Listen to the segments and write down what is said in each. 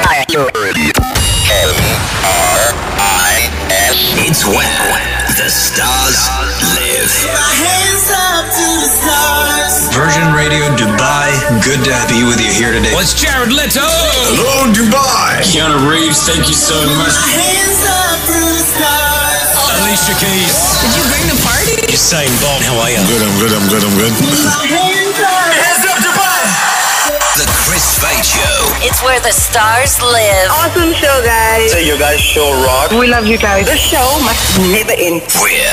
It's where the stars live. My hands up to the stars. Virgin Radio Dubai, good to be with you here today. Well, it's Jared Leto. Hello, Dubai. Keanu Reeves, thank you so much. My hands up to the stars. Alicia Keys. Did you bring the party? Usain Bolt, how are you? I'm good. My hands up. Hands up, Dubai. The Chris Fade Show. It's where the stars live. Awesome show, guys. Say your guys' show rock. We love you guys. The show must never end. We're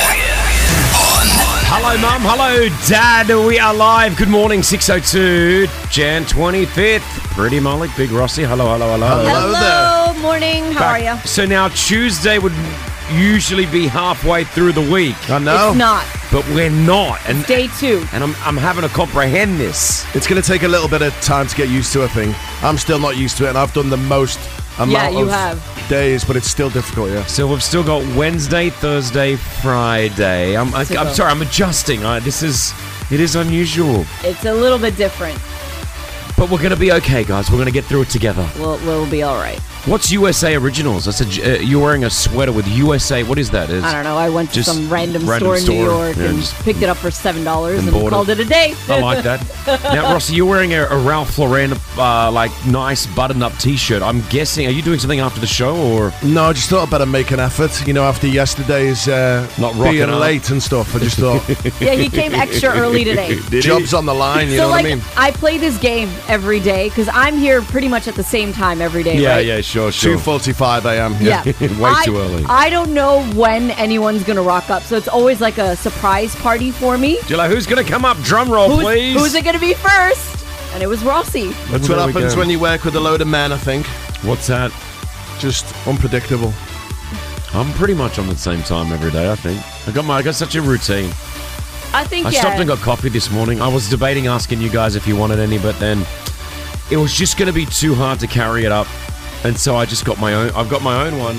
on. Hello, Mum. Hello, Dad. We are live. Good morning, 6:02, Jan 25th. Pretty Malik, Big Rossi. Hello. Hello, morning. How are you? So now Tuesday would usually be halfway through the week. I know. It's not. But we're not. And Day 2. And I'm having to comprehend this. It's going to take a little bit of time to get used to a thing. I'm still not used to it, and I've done the most amount you of have. days, but it's still difficult, yeah. So we've still got Wednesday, Thursday, Friday. I'm sorry, I'm adjusting. It is unusual. It's a little bit different. But we're going to be okay, guys. We're going to get through it together. We'll be all right. What's USA Originals? I said you're wearing a sweater with USA. What is that? I don't know. I went to Just some random store in New store. York Yeah, and just picked it up for $7 and bought called it a day. I like that. Now, Rossi, you're wearing a Ralph Lauren, nice button-up T-shirt. I'm guessing, are you doing something after the show, or? No, I just thought I'd better make an effort. You know, after yesterday's Not rocking being up. late and stuff, I just thought, Yeah, he came extra early today. job's on the line, you know what I mean? I play this game every day because I'm here pretty much at the same time every day, right? Yeah, sure. 2:45 a.m. Yeah. Way too early. I don't know when anyone's going to rock up, so it's always like a surprise party for me. You're like, who's going to come up? Drum roll, please. Who's it going to be first? And it was Rossi. That's There what we happens go. when you work with a load of men, I think. What's that? Just unpredictable. I'm pretty much on the same time every day, I think. I got such a routine. I think, I stopped and got coffee this morning. I was debating asking you guys if you wanted any, but then it was just going to be too hard to carry it up. And so I just got my own. I've got my own one.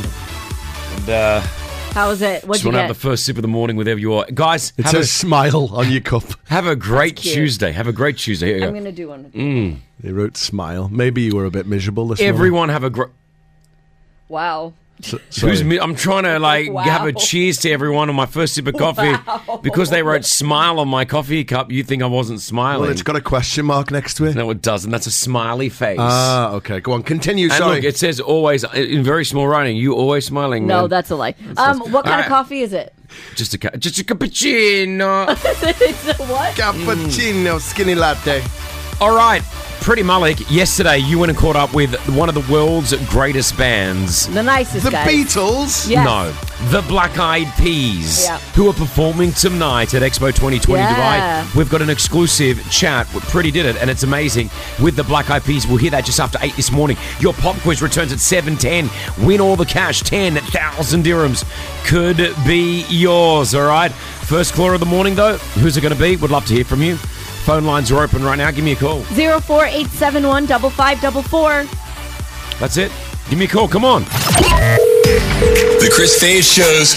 And How was it? What'd just you want to get? have the first sip of the morning with you all. Guys, It says smile on your cup. have a great cute. Tuesday. Have a great Tuesday. Here you I'm go. going to do one. They wrote smile. Maybe you were a bit miserable this morning. Everyone have a great... Wow. Sorry. I'm trying to Wow. have a cheers to everyone on my first sip of coffee. Wow. Because they wrote smile on my coffee cup, you think I wasn't smiling. Well, it's got a question mark next to it. No, it doesn't. That's a smiley face. Ah, okay. Go on. Continue. and Sorry. look, it says always, in very small writing, you always smiling. No, man. that's a lie. What kind Alright. of coffee is it? Just a cappuccino. It's a what? Cappuccino, skinny latte. All right, Pretty Malik, yesterday you went and caught up with one of the world's greatest bands. The nicest The guys. Beatles? Yes. No, the Black Eyed Peas, Yeah. who are performing tonight at Expo 2020 Yeah. Dubai. We've got an exclusive chat. Pretty did it, and it's amazing. With the Black Eyed Peas, we'll hear that just after 8 this morning. Your pop quiz returns at 7:10. Win all the cash, 10,000 dirhams could be yours. All right. First caller of the morning, though. Who's it going to be? Would love to hear from you. Phone lines are open right now. Give me a call. 04871 5544. That's it. Give me a call. Come on. The Chris Fade Show's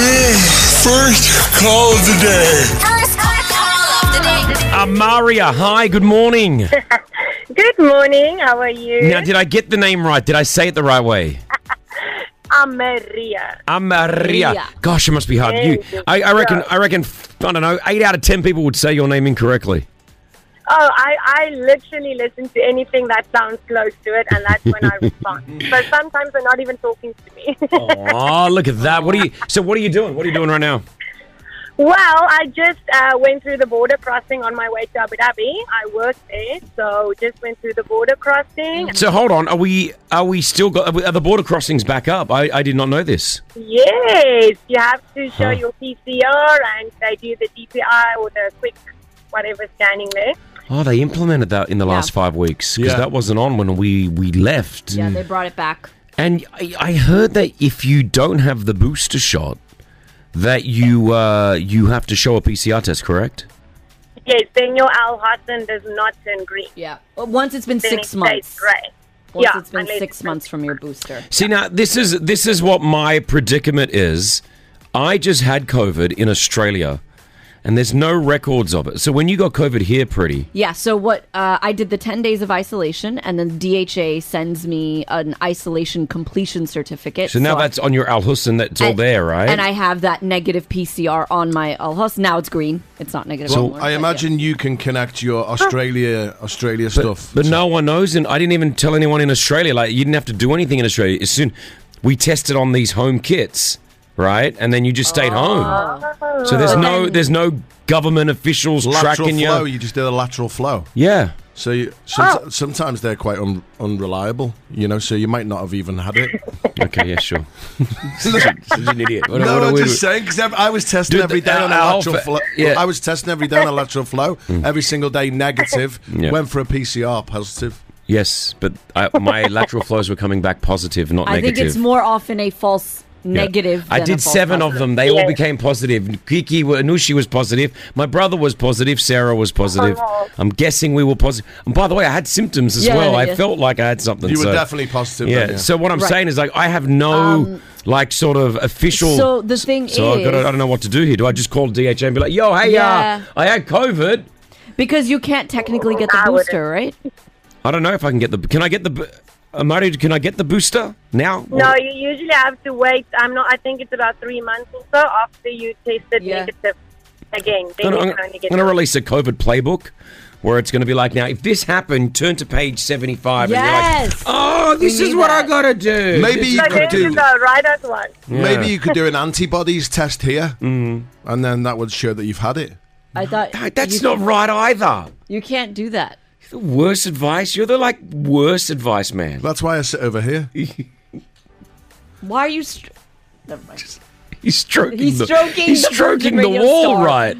first call of the day. First call of the day. Amaria, hi. Good morning. Good morning. How are you? Now, did I get the name right? Did I say it the right way? I'm Maria. Amaria. Maria. Gosh, it must be hard. You, I reckon. I don't know. 8 out of 10 people would say your name incorrectly. Oh, I literally listen to anything that sounds close to it, and that's when I respond. So sometimes they're not even talking to me. Oh, look at that. What are you doing? What are you doing right now? Well, I just went through the border crossing on my way to Abu Dhabi. I work there, so just went through the border crossing. So hold on. Are we still are the border crossings back up? I did not know this. Yes, you have to show your PCR, and they do the DPI or the quick whatever scanning there. Oh, they implemented that in the last 5 weeks because Yeah. that wasn't on when we left. Yeah, they brought it back. And I heard that if you don't have the booster shot, that you have to show a PCR test, correct? Yes, then your Al Hassan does not turn green. Yeah. Well, once it's been Then 6 it months. stays grey. Once Yeah, it's been unless 6 it's- months from your booster. See, now this is what my predicament is. I just had COVID in Australia, And there's no records of it. So when you got COVID here, Pretty, Yeah, so what I did the 10 days of isolation, and then DHA sends me an isolation completion certificate. so now that's on your Al Hussein, that's all there, right? And I have that negative PCR on my Al Hus. Now it's green. It's not negative So anymore. I imagine you can connect your Australia stuff. But no one knows, and I didn't even tell anyone in Australia. Like, you didn't have to do anything in Australia. As soon we tested on these home kits, right, and then you just stayed home. So there's no government officials Lateral tracking flow. you. You just did a lateral flow. Yeah. So sometimes they're quite unreliable, so you might not have even had it. Okay, yeah, sure. She's an idiot. I'm just saying, because I was testing every day on a lateral flow. Yeah. I was testing every day on a lateral flow. Every single day negative. Yeah. Went for a PCR positive. Yes, but my lateral flows were coming back positive, not I negative. think it's more often a false negative. I than a did false 7 of positive. them. They all became positive. Kiki, Anushi was positive. My brother was positive. Sarah was positive. I'm guessing we were positive. And by the way, I had symptoms as well. I felt like I had something. You were definitely positive. Yeah. Then, yeah. So what I'm saying is, like, I have no sort of official. So the thing So I is, don't know what to do here. Do I just call DHA and be like, "Yo, hey, Yeah. I had COVID." because you can't technically get the booster, right? I don't know if I can get the. Can I get the? Mari, can I get the booster now? No, you usually have to wait. I think it's about 3 months or so after you tested negative again. Then you can only I'm get going to release a COVID playbook where it's going to be like, now, if this happened, turn to page 75 and you're like, oh, this is what I got to do. Maybe you So could there you do. go, right at one. Maybe you could do an antibodies test here, and then that would show that you've had it. I thought That's not right either. you can't do that. The worst advice. You're the worst advice man. That's why I sit over here. Why are you? Never mind. He's stroking. He's stroking He's the stroking Virgin the Radio wall, star. right?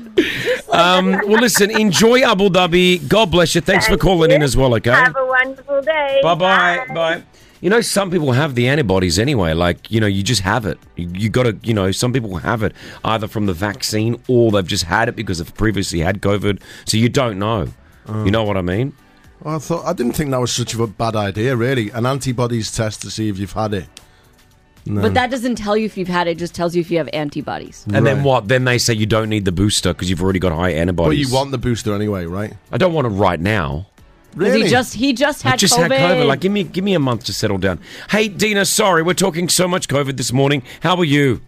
Well, listen. Enjoy Abu Dhabi. God bless you. Thanks for calling in as well. Okay. Have a wonderful day. Bye-bye. Bye. You know, some people have the antibodies anyway. Like, you just have it. You got to, some people have it either from the vaccine or they've just had it because they've previously had COVID. So you don't know. You know what I mean? Well, I didn't think that was such a bad idea, really. An antibodies test to see if you've had it. No. But that doesn't tell you if you've had it. It just tells you if you have antibodies. And then what? Then they say you don't need the booster because you've already got high antibodies. But you want the booster anyway, right? I don't want it right now. Really? He just had I just COVID. had COVID. Like, give me a month to settle down. Hey, Dina, sorry, we're talking so much COVID this morning. How are you?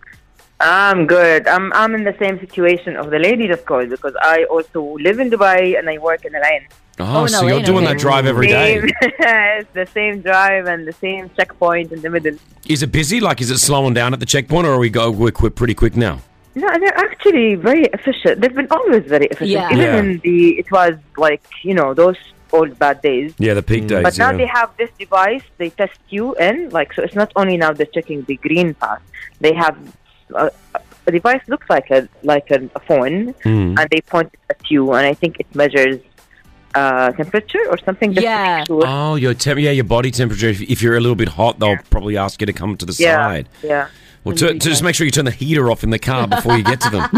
I'm good. I'm in the same situation of the lady just called because I also live in Dubai and I work in Al Ain. Oh, so you're doing that drive every day. It's the same drive and the same checkpoint in the middle. Is it busy? Like, is it slowing down at the checkpoint, or are we're pretty quick now? No, they're actually very efficient. They've been always very efficient. Yeah. Even in it was like, those old bad days. Yeah, the peak days. But now they have this device, they test you in, so it's not only now they're checking the green pass. They have a device looks like a phone, and they point it at you, and I think it measures temperature or something. Just to make sure. Oh, your body temperature. If you're a little bit hot, they'll probably ask you to come to the side. Yeah. Well, just make sure you turn the heater off in the car before you get to them.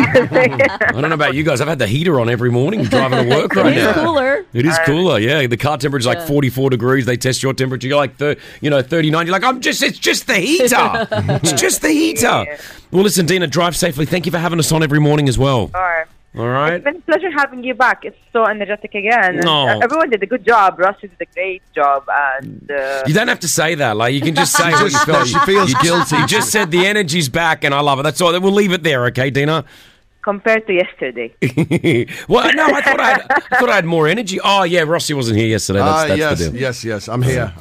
I don't know about you guys. I've had the heater on every morning driving to work right now. It's cooler. It is cooler, yeah. The car temperature's like 44 degrees. They test your temperature. You're like, 39. You're like, it's just the heater. It's just the heater. Yeah. Well, listen, Dina, drive safely. Thank you for having us on every morning as well. All right. It's been a pleasure having you back. It's so energetic again. And No. everyone did a good job. Rusty did a great job. And You don't have to say that. Like, you can just say what you felt. She feels guilty. You just said the energy's back, and I love it. That's all. We'll leave it there, okay, Dina? compared to yesterday. Well, no, I thought I had more energy. Oh, yeah, Rossi wasn't here yesterday. That's the deal. Yes. I'm here.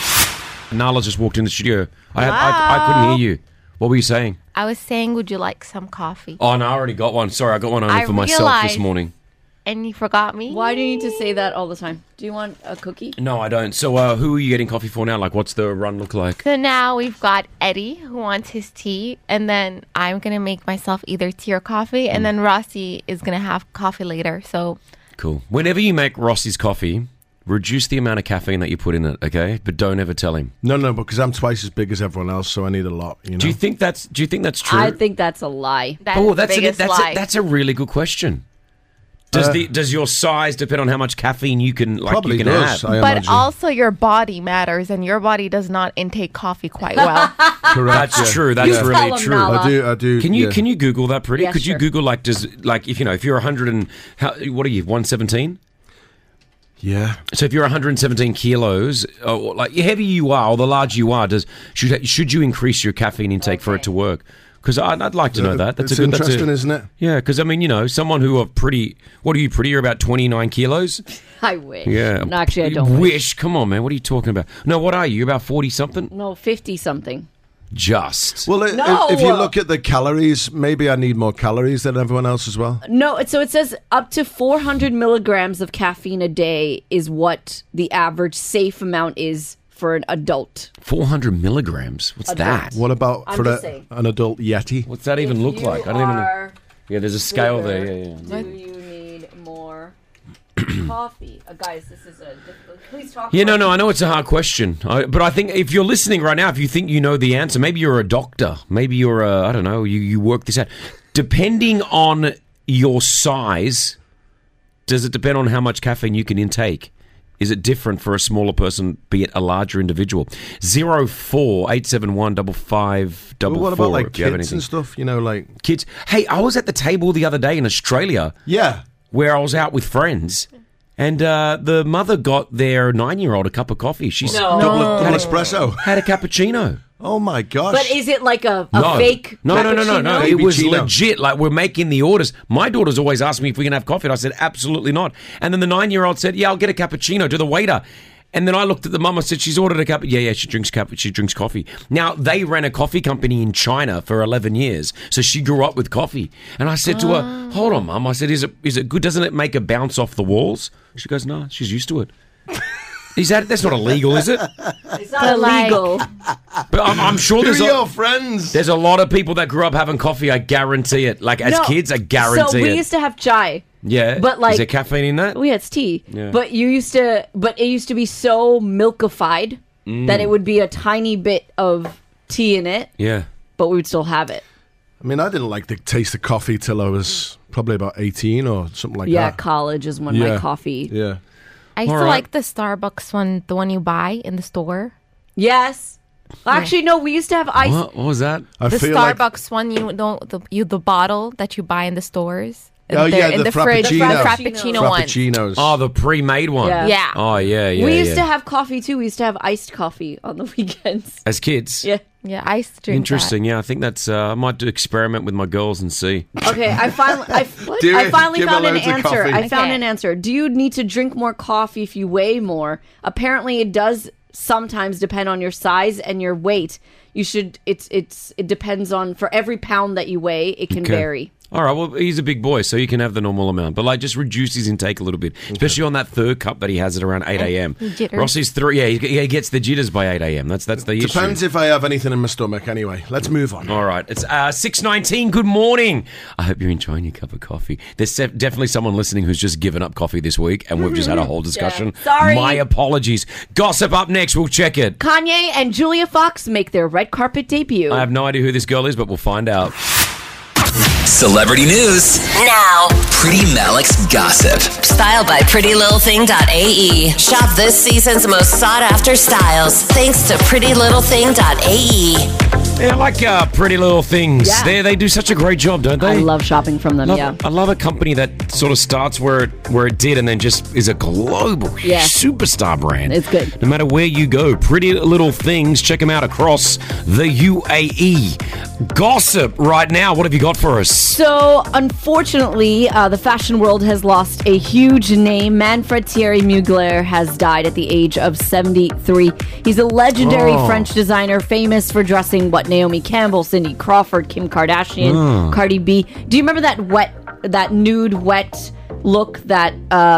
Nala just walked in the studio. I couldn't hear you. What were you saying? I was saying, would you like some coffee? Oh, no, I already got one. Sorry, I got one only for myself this morning. And you forgot me? Why do you need to say that all the time? Do you want a cookie? No, I don't. So who are you getting coffee for now? Like, what's the run look like? So now we've got Eddie, who wants his tea. And then I'm going to make myself either tea or coffee. And then Rossi is going to have coffee later. So Cool. Whenever you make Rossi's coffee, reduce the amount of caffeine that you put in it, okay? But don't ever tell him. No, because I'm twice as big as everyone else, so I need a lot. You know? Do you think that's true? I think that's a lie. that's the biggest lie. That's a really good question. Does your size depend on how much caffeine you can Probably you can does, have? I But imagine. also your body matters, and your body does not intake coffee quite well. Correct. That's true. That's tell really him, true. Nala. I do. Can you yeah. can you Google that, Pretty? Yeah, Could you sure. Google if you're 100 and what are you 117? Yeah. So if you're 117 kilos, or like the heavier you are, or the larger you are, should you increase your caffeine intake for it to work? Because I'd like to know that. That's it's a good. interesting, isn't it? Yeah, because I mean, someone who are pretty. What are you? Pretty? You're about 29 kilos. I wish. Yeah. No, actually, I don't wish. wish. Come on, man. What are you talking about? No, what are you? You're about 40 something. No, 50 something. Just. Well, No. if you look at the calories, maybe I need more calories than everyone else as well. No, so it says up to 400 milligrams of caffeine a day is what the average safe amount is for an adult. 400 milligrams. What's that? What about I'm for just saying. an adult Yeti? What's that even look like? I don't even know. Are Yeah, there's a scale bigger, there. Yeah. Do you need more coffee? Guys, this is a difficult. Please talk. Yeah, about no, I know it's a hard question. But I think if you're listening right now, if you think you know the answer, maybe you're a doctor. Maybe you're I don't know, you work this out. Depending on your size, does it depend on how much caffeine you can intake? Is it different for a smaller person, be it a larger individual? 04-871 5544. Well, what about like if you have kids anything. and stuff? You know, like Kids. Hey, I was at the table the other day in Australia yeah. where I was out with friends, and the mother got their 9-year-old a cup of coffee. She's Double espresso. had a cappuccino. Oh my gosh. But is it like a No. fake No. cappuccino? It was Cappuccino. legit. Like, we're making the orders. My daughter's always asked me if we can have coffee, and I said, absolutely not. And then the 9-year-old said, yeah, I'll get a cappuccino to the waiter. And then I looked at the mum, I said, she's ordered a cup. Yeah, she drinks coffee. Now, they ran a coffee company in China for 11 years, so she grew up with coffee. And I said to her, hold on, Mum. I said, is it good? Doesn't it make her bounce off the walls? She goes, no, she's used to it. That's not illegal, is it? It's not illegal. But I'm sure Who there's are your friends? there's a lot of people that grew up having coffee. I guarantee it. Like, as No. kids, I guarantee So we it. used to have chai. Yeah, but, like- is there caffeine in that? Oh yeah, it's tea. Yeah. But it used to be so milkified that it would be a tiny bit of tea in it, Yeah. but we would still have it. I mean, I didn't like the taste of coffee till I was probably about 18 or something like Yeah, that. college is when my Yeah. coffee. Yeah. I used All to right. like the Starbucks one, the one you buy in the store. Yes. Actually, no, we used to have ice. What was that? I The feel like Starbucks one, the bottle that you buy in the stores. Oh, yeah, in the the fridge, the Frappuccino. Frappuccino one. Frappuccinos. Oh, the pre-made one. Yeah. Yeah. Oh, yeah. We used to have coffee too. We used to have iced coffee on the weekends. As kids. Yeah. Yeah, I used to drink Interesting. Yeah, I think that's. I might do experiment with my girls and see. Okay, I finally Do I it. finally Give found her an loads of answer. coffee. I found Okay. an answer. Do you need to drink more coffee if you weigh more? Apparently, it does sometimes depend on your size and your weight. You should. It depends on for every pound that you weigh, it can Okay. vary. All right, well, he's a big boy, so you can have the normal amount. But, like, just reduce his intake a little bit, especially on that third cup that he has at around 8 a.m. Jitters. Rossi's 3, yeah, he gets the jitters by 8 a.m. That's the issue. Depends if I have anything in my stomach anyway. Let's move on. All right, it's 6:19. Good morning. I hope you're enjoying your cup of coffee. There's definitely someone listening who's just given up coffee this week, and we've just had a whole discussion. Sorry. My apologies. Gossip up next. We'll check it. Kanye and Julia Fox make their red carpet debut. I have no idea who this girl is, but we'll find out. Celebrity news. Now, Pretty Malik's gossip. styled by PrettyLittleThing.ae. Shop this season's most sought after styles thanks to PrettyLittleThing.ae. Yeah, I like Pretty Little Things. Yeah. They do such a great job, don't they? I love shopping from them. Yeah. I love a company that sort of starts where it did and then just is a global Yeah. superstar brand. It's good. No matter where you go, Pretty Little Things, check them out across the UAE. Gossip right now. What have you got for us? So, unfortunately, the fashion world has lost a huge name. Manfred Thierry Mugler has died at the age of 73. He's a legendary French designer, famous for dressing Naomi Campbell, Cindy Crawford, Kim Kardashian, Cardi B. Do you remember that nude wet look, that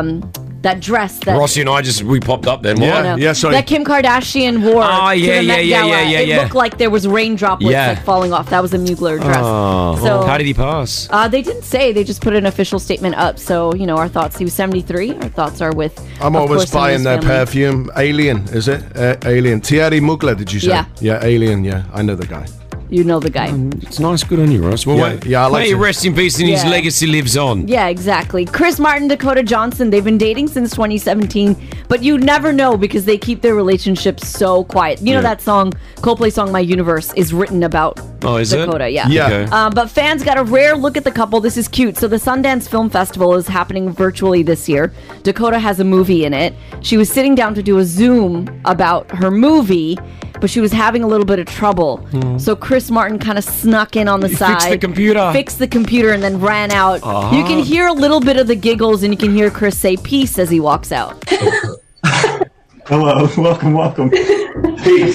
dress that Rossi and I we popped up then. Yeah. What? Yeah, sorry. that Kim Kardashian wore Oh, to yeah, the Met yeah, Gala? yeah, It yeah. looked like there was rain droplets Yeah. like falling off. That was a Mugler dress. Oh, So- how did he pass? They didn't say. They just put an official statement up. So, our thoughts. He was 73. Our thoughts are with. I'm of always course, him and buying his their family. perfume. Alien, is it? Alien. Thierry Mugler, did you say? Yeah. Yeah, Alien, yeah. I know the guy. You know the guy. It's nice. Good on you, Ross. Well, Yeah, I like may he it. rest in peace and his Yeah. legacy lives on. Yeah, exactly. Chris Martin, Dakota Johnson, they've been dating since 2017, but you never know because they keep their relationship so quiet. You know Yeah. that song, Coldplay song, My Universe, is written about Oh, is Dakota. it? Yeah. Yeah. Okay. But fans got a rare look at the couple. This is cute. So the Sundance Film Festival is happening virtually this year. Dakota has a movie in it. She was sitting down to do a Zoom about her movie, but she was having a little bit of trouble. So Chris Martin kind of snuck in on the side. Fixed the computer. Fixed the computer and then ran out. You can hear a little bit of the giggles and you can hear Chris say peace as he walks out. Hello, welcome. Peace.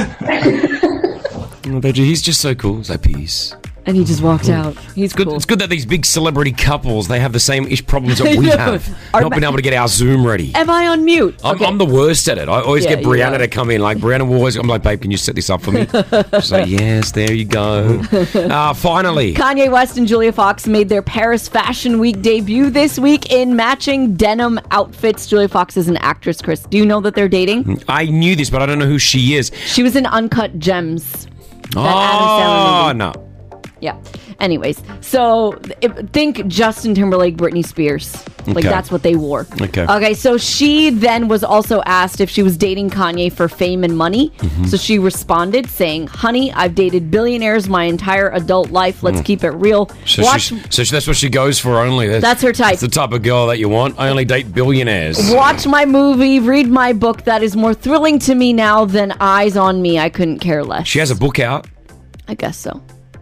Oh, Veggie, he's just so cool. He's like, peace. And he just walked out. He's Good. cool. It's good that these big celebrity couples, they have the same ish problems that we know. have. Our Not being able to get our Zoom ready. Am I on mute? I'm the worst at it. I always Yeah, get you Brianna are. to come in. Like, Brianna will always, I'm like, babe, can you set this up for me? She's like, yes, there you go. Finally. Kanye West and Julia Fox made their Paris Fashion Week debut this week in matching denim outfits. Julia Fox is an actress, Chris. Do you know that they're dating? I knew this, but I don't know who she is. She was in Uncut Gems. Adam Oh, Sandler movie. no. Yeah. Anyways, so think Justin Timberlake, Britney Spears. Like Okay. that's what they wore. Okay. Okay, so she then was also asked if she was dating Kanye for fame and money. Mm-hmm. So she responded saying, "Honey, I've dated billionaires my entire adult life. Let's keep it real." So, Watch that's what she goes for only. That's her type. That's the type of girl that you want. I only date billionaires. Watch my movie, read my book. That is more thrilling to me now than Eyes on Me. I couldn't care less. She has a book out. I guess so.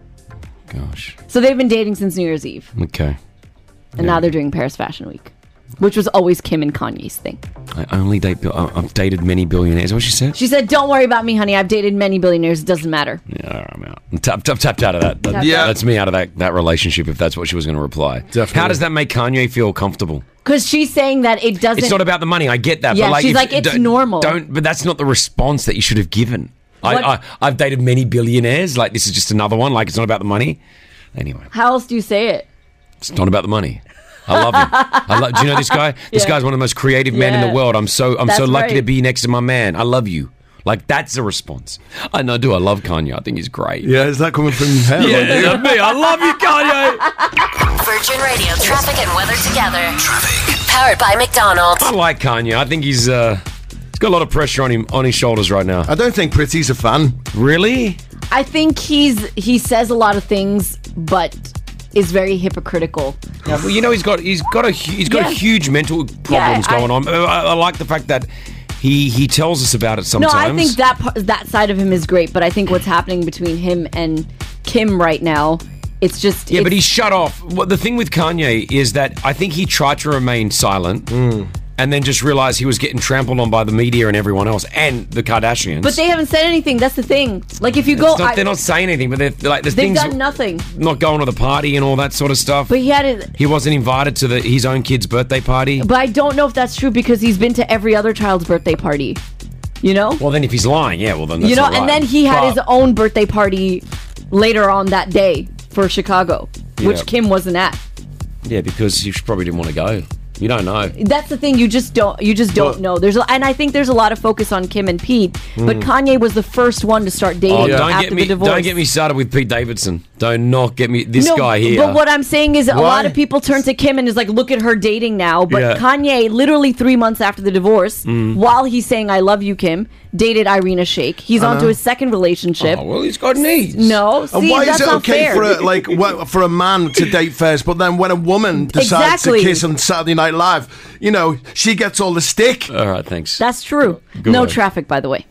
Gosh. So they've been dating since New Year's Eve. Okay. And now they're doing Paris Fashion Week, which was always Kim and Kanye's thing. I only date. I've dated many billionaires. Is that what she said? She said, "Don't worry about me, honey. I've dated many billionaires. It doesn't matter." Yeah, all right, I'm out. I'm tapped out of that. Tapped Yeah. out. That's me out of that relationship. If that's what she was going to reply. Definitely. How does that make Kanye feel comfortable? Because she's saying that it doesn't. It's not about the money. I get that. Yeah, but like, she's if- like, it's don't- normal. But that's not the response that you should have given. What? I've dated many billionaires. Like, this is just another one. Like, it's not about the money. Anyway, How else do you say it? it's not about the money. I love him. Do you know this guy? This Yeah. guy's one of the most creative men in Yeah. the world. I'm so That's lucky to right. be next to my man. I love you. Like, that's the response. I know. Do I love Kanye? I think he's great. Yeah, is that coming from her? Yeah, that's me. I love you, Kanye. Virgin Radio traffic and weather together. Powered by McDonald's. I like Kanye. I think he's got a lot of pressure on him on his shoulders right now. I don't think Pretty's a fan. Really? I think he says a lot of things, but is very hypocritical. Yeah, well, you know, he's got Yeah. huge mental problems I- going on. I like the fact that he tells us about it sometimes. No, I think that side of him is great, but I think what's happening between him and Kim right now, it's just Yeah, but he's shut off. Well, the thing with Kanye is that I think he tried to remain silent and then just realized he was getting trampled on by the media and everyone else and the Kardashians. But they haven't said anything. That's the thing. Like if you go, they're not saying anything, but they're like, there's they've things done nothing. not going to the party and all that sort of stuff. But he had it. He wasn't invited to his own kid's birthday party. But I don't know if that's true because he's been to every other child's birthday party. You know? Well, then if he's lying, yeah, well, then that's You know, not right. and then he had But- his own birthday party later on that day for Chicago, which Yeah. Kim wasn't at. Yeah, because he probably didn't want to go. You don't know. That's the thing. You just don't know. And I think there's a lot of focus on Kim and Pete, but Kanye was the first one to start dating after the divorce. Don't get me started with Pete Davidson. Don't not get me this guy here. But what I'm saying is a Why? lot of people turn to Kim and is like, look at her dating now. But Yeah. Kanye, literally 3 months after the divorce, while he's saying I love you, Kim, dated Irina Shayk. He's on to his second relationship. Oh, well, he's got needs. No, see, And why that's is it not okay fair. for a man to date first, but then when a woman decides Exactly. to kiss on Saturday Night Live, you know, she gets all the stick. All right, thanks. That's true. Good No one. traffic, by the way.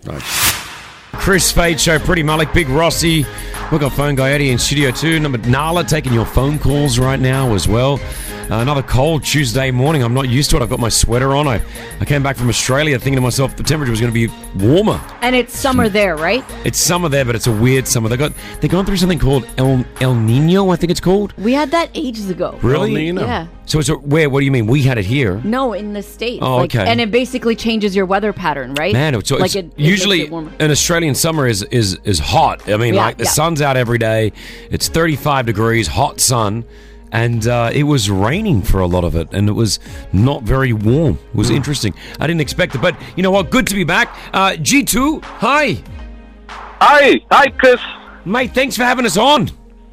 Chris Fade Show, Pretty Malik, Big Rossi. We've got Phone Guy Eddie in Studio 2. Number Nala taking your phone calls right now as well. Another cold Tuesday morning. I'm not used to it. I've got my sweater on. I came back from Australia thinking to myself the temperature was going to be warmer. And it's summer there, right? It's summer there, but it's a weird summer. They're going through something called El Nino, I think it's called. We had that ages ago. Really? El Nino. Yeah. So it's where? What do you mean? We had it here. No, in the States. Oh, okay. And it basically changes your weather pattern, right? Man, it's like it usually makes it warmer. an Australian summer is hot. I mean, Yeah, like the yeah. sun's out every day. It's 35 degrees, hot sun, and it was raining for a lot of it, and it was not very warm. It was interesting. I didn't expect it, but you know what? Good to be back. G2, hi. Hi, Chris. Mate, thanks for having us on.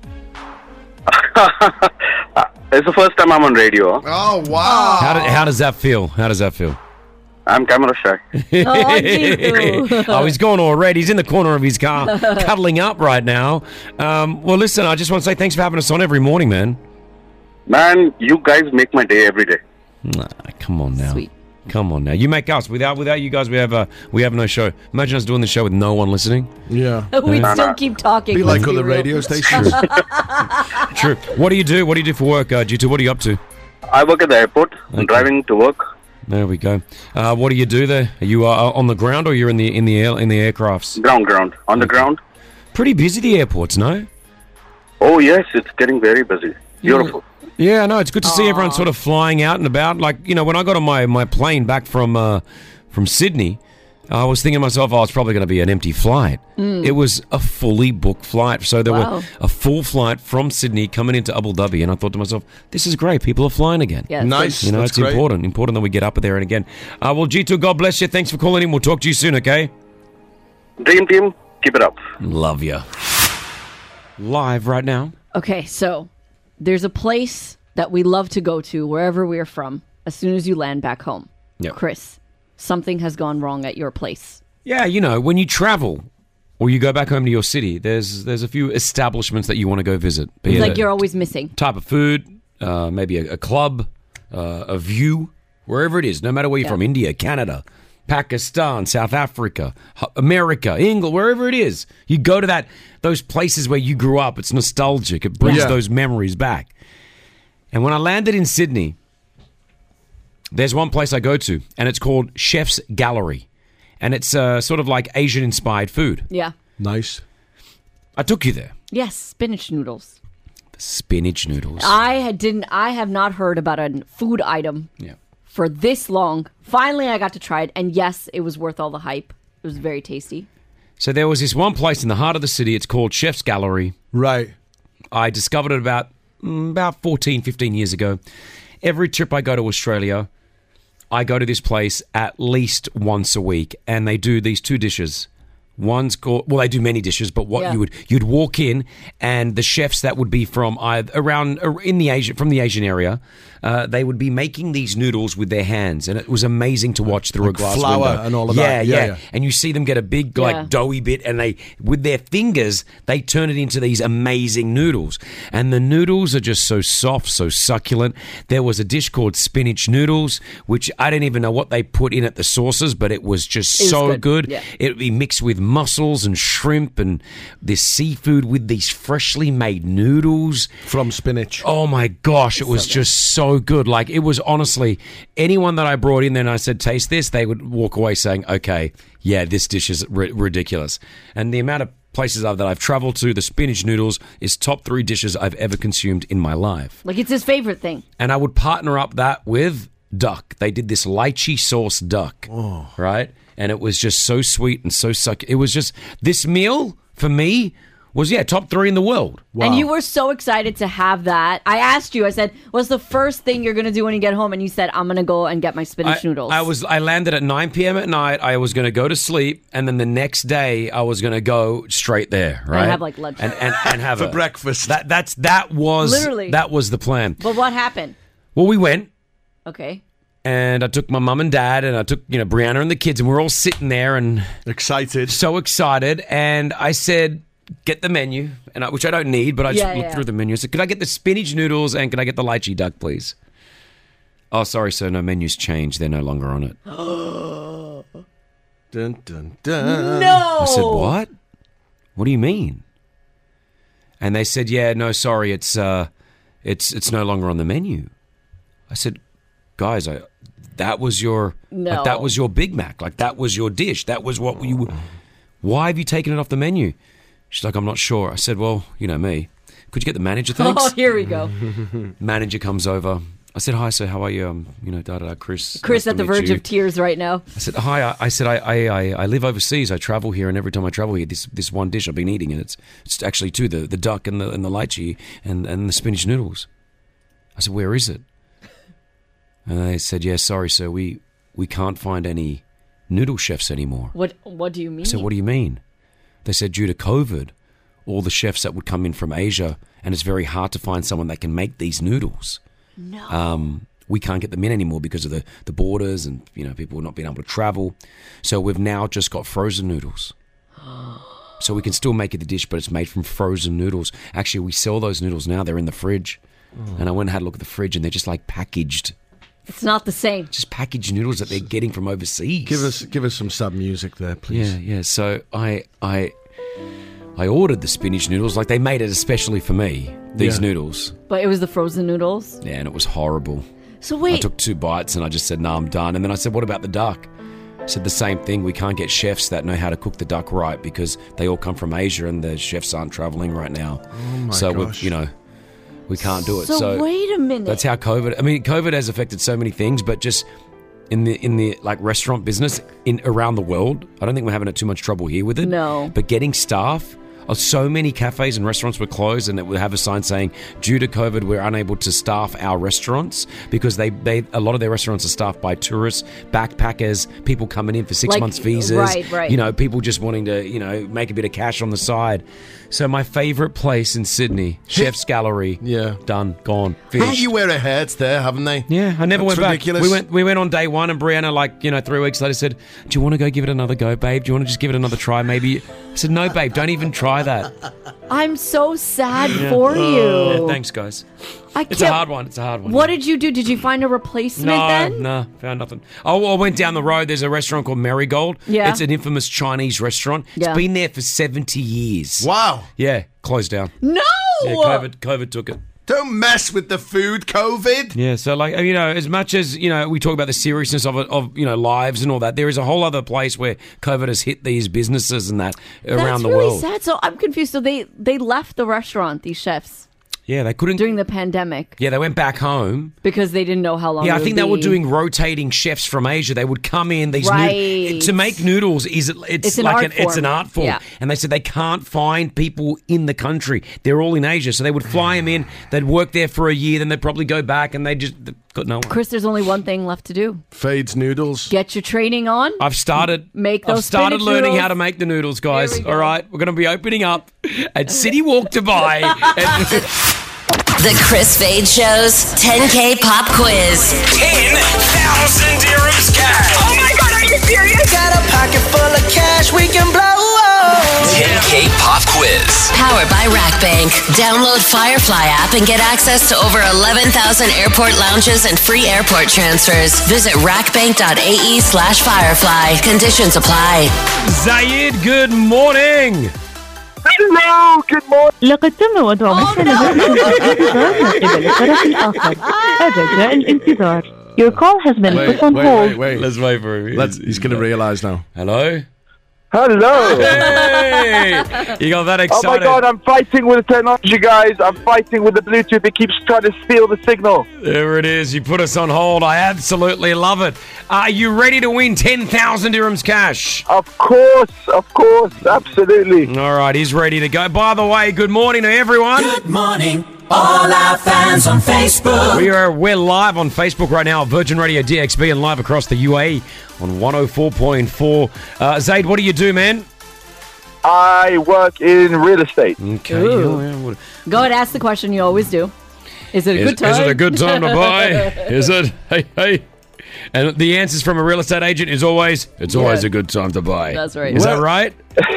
It's the first time I'm on radio. Oh, wow. How does that feel? How does that feel? I'm camera shy. Oh, he's gone already. He's in the corner of his car, cuddling up right now. Well, listen, I just want to say thanks for having us on every morning, man. Man, you guys make my day every day. Nah, come on now. Sweet. Come on now. You make us. Without you guys, we have no show. Imagine us doing the show with no one listening. Yeah. We'd still keep talking. Be like let's other real. radio stations. True. What do you do? What do you do for work, G2? What are you up to? I work at the airport. I'm driving to work. There we go. What do you do there? Are you on the ground or you're in the aircrafts? Ground. On the ground. Pretty busy, the airports, no? Oh, yes. It's getting very busy. Beautiful. Yeah, no, it's good to see everyone sort of flying out and about. Like, you know, when I got on my plane back from Sydney, I was thinking to myself, it's probably going to be an empty flight. It was a fully booked flight. So there were a full flight from Sydney coming into Abu Dhabi. And I thought to myself, this is great. People are flying again. Yeah, Nice. You know, That's it's great. important that we get up there and again. Well, G2, God bless you. Thanks for calling in. We'll talk to you soon, okay? Dream team, keep it up. Love you. Live right now. Okay, so there's a place that we love to go to wherever we're from as soon as you land back home. Yep. Chris, something has gone wrong at your place. Yeah, you know, when you travel or you go back home to your city, there's a few establishments that you want to go visit. Be It's it like a you're always missing. type of food, maybe a club, a view, wherever it is, no matter where you're from, India, Canada, Pakistan, South Africa, America, England, wherever it is. You go to those places where you grew up. It's nostalgic. It brings those memories back. And when I landed in Sydney, there's one place I go to, and it's called Chef's Gallery. And it's sort of like Asian-inspired food. Yeah. Nice. I took you there. Yes, spinach noodles. Spinach noodles. I have not heard about a food item for this long. Finally, I got to try it, and yes, it was worth all the hype. It was very tasty. So there was this one place in the heart of the city. It's called Chef's Gallery. Right. I discovered it about 14, 15 years ago. Every trip I go to Australia, I go to this place at least once a week, and they do these two dishes. One's called, well, they do many dishes, but you'd walk in, and the chefs that would be from from the Asian area, they would be making these noodles with their hands, and it was amazing to watch through a glass flour window. and all of that. Yeah. Yeah, and you see them get a big doughy bit, and they with their fingers they turn it into these amazing noodles, and the noodles are just so soft, so succulent. There was a dish called spinach noodles, which I didn't even know what they put in at the sauces, but it was just so good. Yeah. It would be mixed with mussels and shrimp and this seafood with these freshly made noodles from spinach. Oh my gosh, it was just so good. Like, it was honestly, anyone that I brought in there and I said, taste this, they would walk away saying, okay, yeah, this dish is ridiculous. And the amount of places that I've traveled to, the spinach noodles is top 3 dishes I've ever consumed in my life. Like, it's his favorite thing. And I would partner up that with duck. They did this lychee sauce duck, right? And it was just so sweet and so It was just, this meal for me was, top 3 in the world. Wow. And you were so excited to have that. I asked you, I said, what's the first thing you're going to do when you get home? And you said, I'm going to go and get my spinach noodles. I landed at 9 p.m. at night. I was going to go to sleep. And then the next day, I was going to go straight there, right? And have like lunch. And have For breakfast. That was Literally. That was the plan. But what happened? Well, we went. Okay. And I took my mum and dad, and I took, Brianna and the kids, and we're all sitting there and excited, so excited. And I said, "Get the menu," which I don't need, but I just looked through the menu. I said, "Could I get the spinach noodles and can I get the lychee duck, please?" Oh, sorry, sir, no, menu's changed. They're no longer on it. Dun dun dun. No. I said, "What? What do you mean?" And they said, "Yeah, no, sorry, it's no longer on the menu." I said, "Guys, that was your that was your Big Mac, like that was your dish, that was what you. Why have you taken it off the menu?" She's like, "I'm not sure." I said, "Well, you know me. Could you get the manager, thanks?" Oh, here we go. Manager comes over. I said, "Hi, sir. How are you? Chris. Chris nice at the verge of tears right now. I said, "Hi." I said, I live overseas. I travel here, and every time I travel here, this one dish I've been eating, and it's actually the duck and the lychee and the spinach noodles." I said, "Where is it?" And they said, "Yeah, sorry, sir. We can't find any noodle chefs anymore." What do you mean? I said, "What do you mean?" They said, "Due to COVID, all the chefs that would come in from Asia, and it's very hard to find someone that can make these noodles. No. We can't get them in anymore because of the borders and, people not being able to travel. So we've now just got frozen noodles. So we can still make it the dish, but it's made from frozen noodles. Actually, we sell those noodles now. They're in the fridge. And I went and had a look at the fridge, and they're just like packaged. It's not the same. Just packaged noodles that they're getting from overseas. Give us some sub music there, please. Yeah. So I ordered the spinach noodles. Like, they made it especially for me, these noodles. But it was the frozen noodles? Yeah, and it was horrible. So wait. I took 2 bites and I just said, no, I'm done. And then I said, what about the duck? I said the same thing. We can't get chefs that know how to cook the duck right because they all come from Asia and the chefs aren't traveling right now. Oh my so gosh. we can't do it. So wait a minute. That's how COVID has affected so many things, but just in the like restaurant business around the world, I don't think we're having too much trouble here with it. No. But getting staff, so many cafes and restaurants were closed, and it would have a sign saying, due to COVID, we're unable to staff our restaurants, because a lot of their restaurants are staffed by tourists, backpackers, people coming in for 6 months visas. Right. People just wanting to, make a bit of cash on the side. So my favourite place in Sydney, Chef's Gallery. Yeah. Done, gone, finished. You wear a hat there, haven't they? Yeah, I never That's went ridiculous. back. We went on day 1, and Brianna, 3 weeks later said, do you want to go give it another go, babe? Do you want to just give it another try, maybe? I said, no, babe, don't even try that. I'm so sad for you. Yeah, thanks, guys. It's a hard one. What did you do? Did you find a replacement then? No, found nothing. Oh, I went down the road. There's a restaurant called Marigold. Yeah. It's an infamous Chinese restaurant. Yeah. It's been there for 70 years. Wow. Yeah, closed down. No! Yeah, COVID took it. Don't mess with the food, COVID. Yeah, so as much as, we talk about the seriousness of lives and all that, there is a whole other place where COVID has hit these businesses and that around the world. That's really sad. So I'm confused. So they left the restaurant, these chefs, Yeah, they couldn't. during the pandemic Yeah, they went back home. because they didn't know how long. Yeah, it I think would they were be. doing rotating chefs from Asia. They would come in these Right. to make noodles. It's an like art it's an form. art form. Yeah. And they said they can't find people in the country. They're all in Asia, so they would fly them in. They'd work there for a year, then they'd probably go back, and they've got no one. Chris, there's only one thing left to do: Fades noodles. get your training on. I've started. Make those I've started spinach learning noodles. how to make the noodles, guys. There we go. All right, we're going to be opening up at City Walk Dubai. The Chris Fade Show's 10K Pop Quiz. 10,000 dirhams cash. Oh my god, are you serious? Got a pocket full of cash we can blow. 10K Pop Quiz. Powered by RackBank. Download Firefly app and get access to over 11,000 airport lounges and free airport transfers. Visit rackbank.ae/firefly. Conditions apply. Zayed, good morning. Hello, good morning. لقد تم وضع مسألة الانتظار من قبل الطرف الآخر. رجاء الانتظار. Your call has been put on hold. Wait. Let's wait for him. He's going to realise now. Hello? Hello. Hey! You got that Oh excited? my god, I'm fighting with the technology, guys. I'm fighting with the Bluetooth. It keeps trying to steal the signal. There it is. You put us on hold. I absolutely love it. Are you ready to win 10,000 dirhams cash? Of course, absolutely. All right, he's ready to go. By the way, good morning to everyone. Good morning, all our fans on Facebook. We're live on Facebook right now, Virgin Radio DXB, and live across the UAE on 104.4. Zaid, what do you do, man? I work in real estate. Okay. Ooh. Go ahead, ask the question you always do. Is it a good time? Is it a good time to buy? Is it? Hey. And the answers from a real estate agent is always, it's always a good time to buy. That's right. Is that right?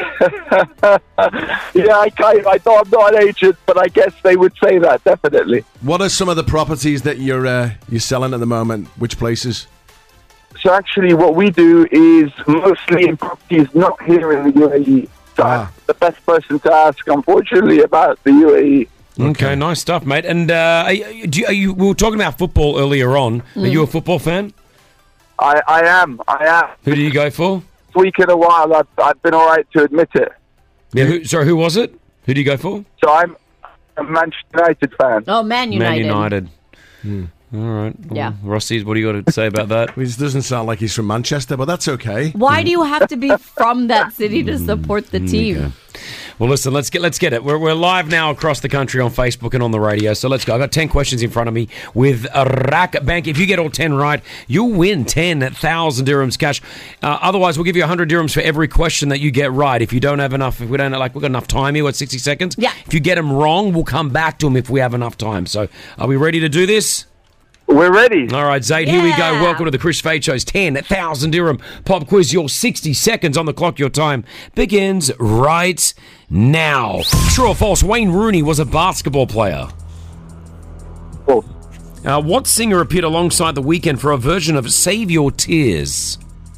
Yeah, I know I'm not an agent, but I guess they would say that, definitely. What are some of the properties that you're selling at the moment? Which places? So actually what we do is mostly in properties not here in the UAE. So I'm the best person to ask, unfortunately, about the UAE. Okay, nice stuff, mate. And we were talking about football earlier on. Are you a football fan? I am. Who do you go for? This week in a while, I've been all right to admit it. Yeah. Who was it? Who do you go for? So I'm a Manchester United fan. Oh, Man United. Man United. All right. Well, Yeah. Rossi, what do you got to say about that? He doesn't sound like he's from Manchester, but that's okay. Why do you have to be from that city to support the team? Okay. Well, listen, let's get it. We're live now across the country on Facebook and on the radio. So let's go. I've got 10 questions in front of me with a Rack Bank. If you get all 10 right, you'll win 10,000 dirhams cash. Otherwise, we'll give you 100 dirhams for every question that you get right. If you don't have enough, if we don't we've got enough time here, 60 seconds? Yeah. If you get them wrong, we'll come back to them if we have enough time. So are we ready to do this? We're ready. All right, Zaid, here we go. Welcome to the Chris Fade Show's 10,000 dirham pop quiz. Your 60 seconds on the clock. Your time begins right now. True or false, Wayne Rooney was a basketball player? False. What singer appeared alongside The Weeknd for a version of Save Your Tears?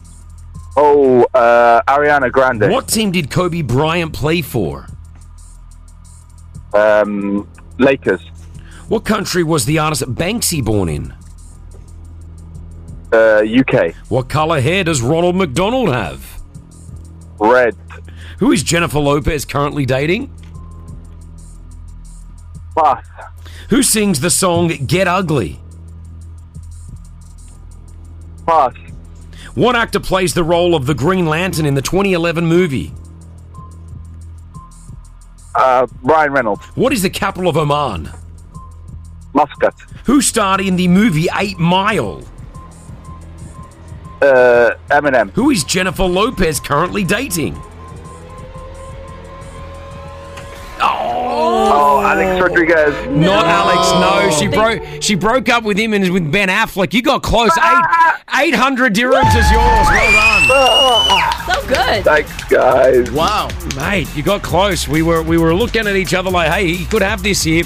Ariana Grande. What team did Kobe Bryant play for? Lakers. What country was the artist Banksy born in? UK. What colour hair does Ronald McDonald have? Red. Who is Jennifer Lopez currently dating? Pass. Who sings the song Get Ugly? Pass. What actor plays the role of the Green Lantern in the 2011 movie? Ryan Reynolds. What is the capital of Oman? Muscat. Who starred in the movie 8 Mile? Eminem. Who is Jennifer Lopez currently dating? Alex Rodriguez. Not Alex, no. She broke up with him and is with Ben Affleck. You got close. 800 dirhams is yours. Well done. So good. Thanks, guys. Wow. Mate, you got close. We were looking at each other like, hey, you could have this here.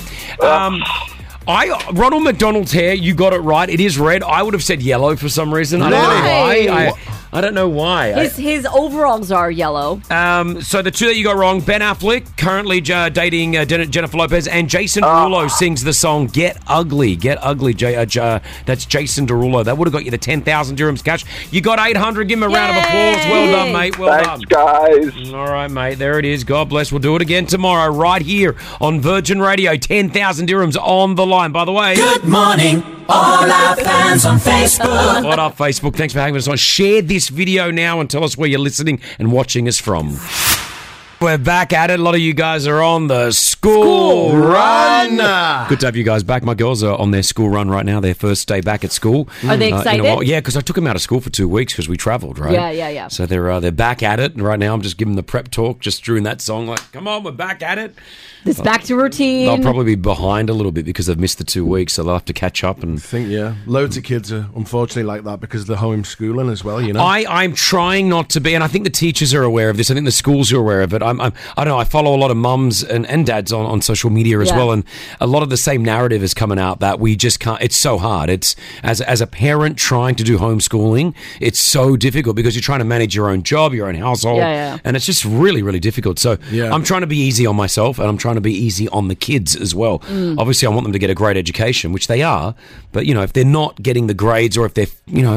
Ronald McDonald's hair, you got it right. It is red. I would have said yellow for some reason. I don't know why. I don't know why. His overalls are yellow. So the two that you got wrong, Ben Affleck, currently dating Jennifer Lopez, and Jason Derulo sings the song Get Ugly. Get Ugly. That's Jason Derulo. That would have got you the 10,000 dirhams cash. You got 800. Give him a round of applause. Well done, mate. Well Thanks, done. guys. All right, mate. There it is. God bless. We'll do it again tomorrow right here on Virgin Radio. 10,000 dirhams on the line. By the way, Good morning, all our fans on Facebook. what up, Facebook? Thanks for having us on. Share this video now and tell us where you're listening and watching us from. We're back at it. A lot of you guys are on the school run. Good to have you guys back. My girls are on their school run right now, their first day back at school. Are they excited? Yeah, because I took them out of school for 2 weeks because we travelled, right? Yeah. So they're back at it. And right now I'm just giving the prep talk just during that song. Like, come on, we're back at it. It's back to routine. They'll probably be behind a little bit because they've missed the 2 weeks, so they'll have to catch up. And I think, loads of kids are unfortunately like that because of the homeschooling as well, you know. I'm trying not to be, and I think the teachers are aware of this. I think the schools are aware of it. I don't know, I follow a lot of mums and dads on social media as well, and a lot of the same narrative is coming out that we just can't, it's so hard. It's, as a parent trying to do homeschooling, it's so difficult because you're trying to manage your own job, your own household, and it's just really, really difficult. So I'm trying to be easy on myself, and I'm trying to be easy on the kids as well. Obviously I want them to get a great education, which they are, but if they're not getting the grades, or if they're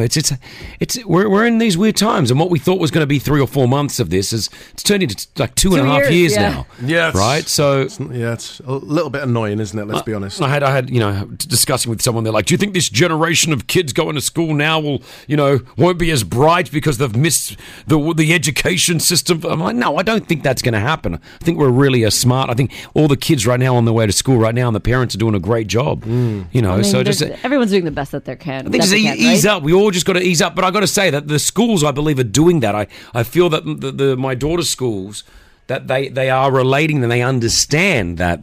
we're in these weird times, and what we thought was going to be 3 or 4 months of this it's turned into like 2.5 years now. Right. So it's a little bit annoying, isn't it? Let's be honest. I had discussing with someone, they're like, do you think this generation of kids going to school now will won't be as bright because they've missed the education system? I'm like, no, I don't think that's going to happen. I think we're really smart. I think all the kids right now on their way to school right now, and the parents are doing a great job. So just everyone's doing the best that they can. I think just ease up. We all just got to ease up. But I got to say that the schools, I believe, are doing that. I feel that my daughter's schools, that they are relating, and they understand that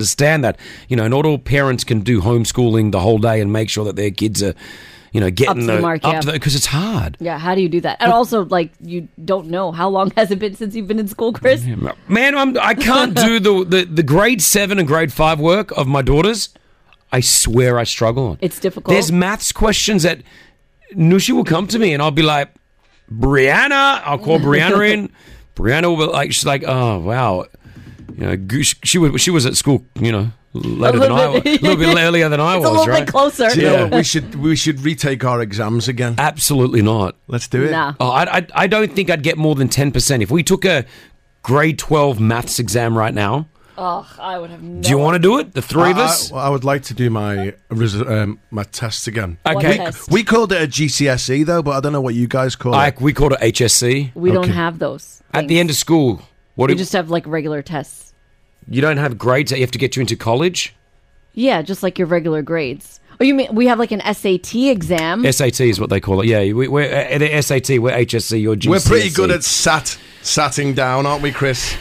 not all parents can do homeschooling the whole day and make sure that their kids are getting up to the mark, because it's hard. Yeah, how do you do that? And also, you don't know, how long has it been since you've been in school, Chris? Man, I can't do the grade 7 and grade 5 work of my daughters. I swear I struggle on. It's difficult. There's maths questions that Nushi will come to me and I'll be like, Brianna, I'll call Brianna in. Brianna will be like, she's like, oh wow, she was at school, later than I was, a little bit earlier than I was, a little bit closer. Do you know what? We should retake our exams again. Absolutely not. Let's do it. Nah. Oh, I don't think I'd get more than 10%. If we took a grade 12 maths exam right now. Oh, I would have no. Do you want to do it? The three of us? I would like to do my tests again. Okay. We called it a GCSE though, but I don't know what you guys call it. We called it HSC. We don't have those things. At the end of school. What You do just have like regular tests. you don't have grades that you have to get you into college? Yeah, just like your regular grades. Oh, you mean we have like an SAT exam? SAT is what they call it. Yeah, we're at the SAT, we're HSC or GCSE. We're pretty good at satting down, aren't we, Chris?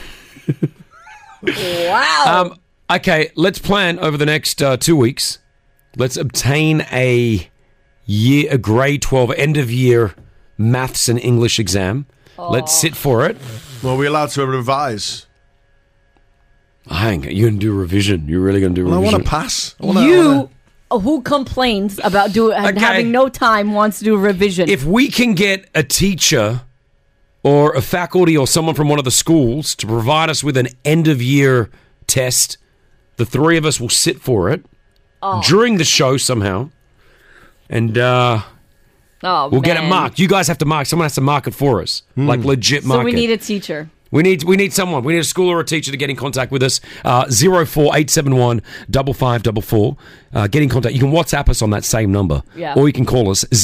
Wow. Okay, let's plan over the next 2 weeks. Let's obtain a grade 12 end of year maths and English exam. Let's sit for it. Well, we're allowed to revise. Hang, you're going to do revision. You're really going to do Well, I revision. want to pass. Who complains about having no time wants to do a revision? If we can get a teacher or a faculty or someone from one of the schools to provide us with an end of year test, the three of us will sit for it during the show somehow, and we'll get it marked. You guys have to mark. Someone has to mark it for us, like legit mark. So we it. need a teacher. We need someone. We need a school or a teacher to get in contact with us. 04871 5544. Get in contact. You can WhatsApp us on that same number. Yeah. Or you can call us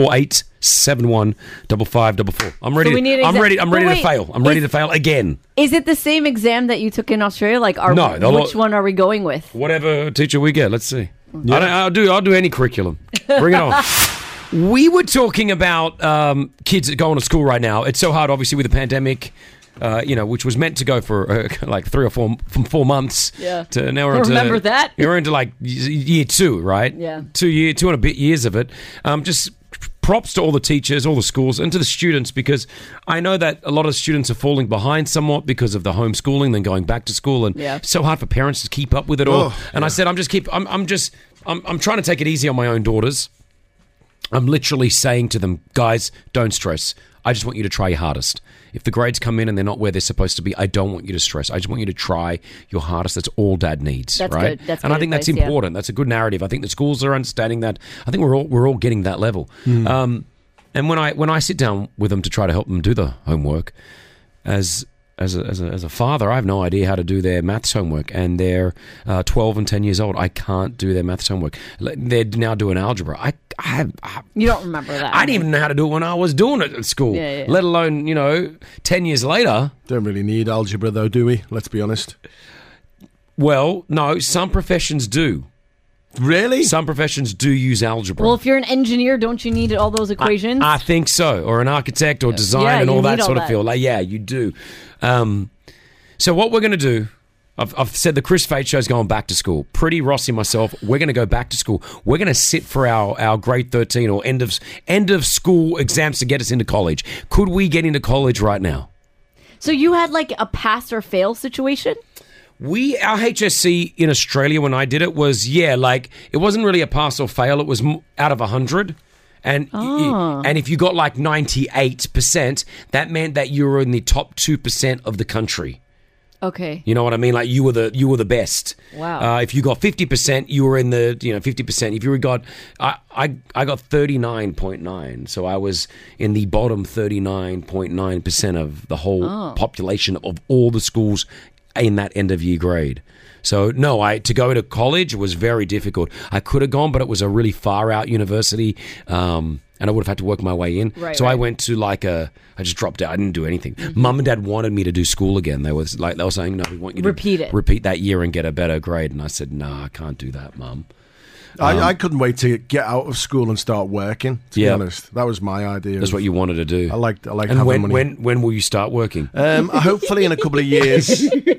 04871 5544. I'm ready. So we need I'm ready But to fail. I'm ready to fail again. Is it the same exam that you took in Australia? Like, which one are we going with? Whatever teacher we get. Let's see. I'll do any curriculum. Bring it on. We were talking about kids that go on to school right now. It's so hard, obviously, with the pandemic. Which was meant to go for like 3 or 4 months. Yeah. To now we're into, remember that? We're into like year 2, right? Yeah. 2 and a bit years of it. Just props to all the teachers, all the schools, and to the students, because I know that a lot of students are falling behind somewhat because of the homeschooling, then going back to school, and it's so hard for parents to keep up with it all. And I said, I'm trying to take it easy on my own daughters. I'm literally saying to them, guys, don't stress. I just want you to try your hardest. If the grades come in and they're not where they're supposed to be, I don't want you to stress. I just want you to try your hardest. That's all Dad needs, That's right? good. That's and good I think that's advice, important. That's a good narrative. I think the schools are understanding that. I think we're all getting that level. And when I sit down with them to try to help them do the homework, as a father, I have no idea how to do their maths homework, and they're 12 and 10 years old. I can't do their maths homework. They're now doing algebra. You don't remember that. I didn't even know how to do it when I was doing it at school, let alone, 10 years later. Don't really need algebra, though, do we? Let's be honest. Well, no, some professions do. Really? Some professions do use algebra. Well, if you're an engineer, don't you need all those equations? I think so. Or an architect or design and all that sort of field. Like, yeah, you do. So what we're going to do, I've said the Chris Fade Show's going back to school. Pretty, Rossi, myself, we're going to go back to school. We're going to sit for our grade 13 or end of school exams to get us into college. Could we get into college right now? So you had like a pass or fail situation? Our HSC in Australia when I did it was, it wasn't really a pass or fail. It was out of 100. And if you got like 98%, that meant that you were in the top 2% of the country. Okay. You know what I mean? Like you were the best. Wow. If you got 50%, you were in the 50%. If you got I got 39.9, so I was in the bottom 39.9% of the whole population of all the schools in that end of year grade. So no, to go to college was very difficult. I could have gone, but it was a really far out university, and I would have had to work my way in. Right, I went to I just dropped out. I didn't do anything. Mum and Dad wanted me to do school again. They were saying, no, we want you to repeat that year and get a better grade. And I said, no, I can't do that, Mum. I couldn't wait to get out of school and start working, to be honest. That was my idea. That's what you wanted to do. I like and having money. When will you start working? Hopefully in a couple of years.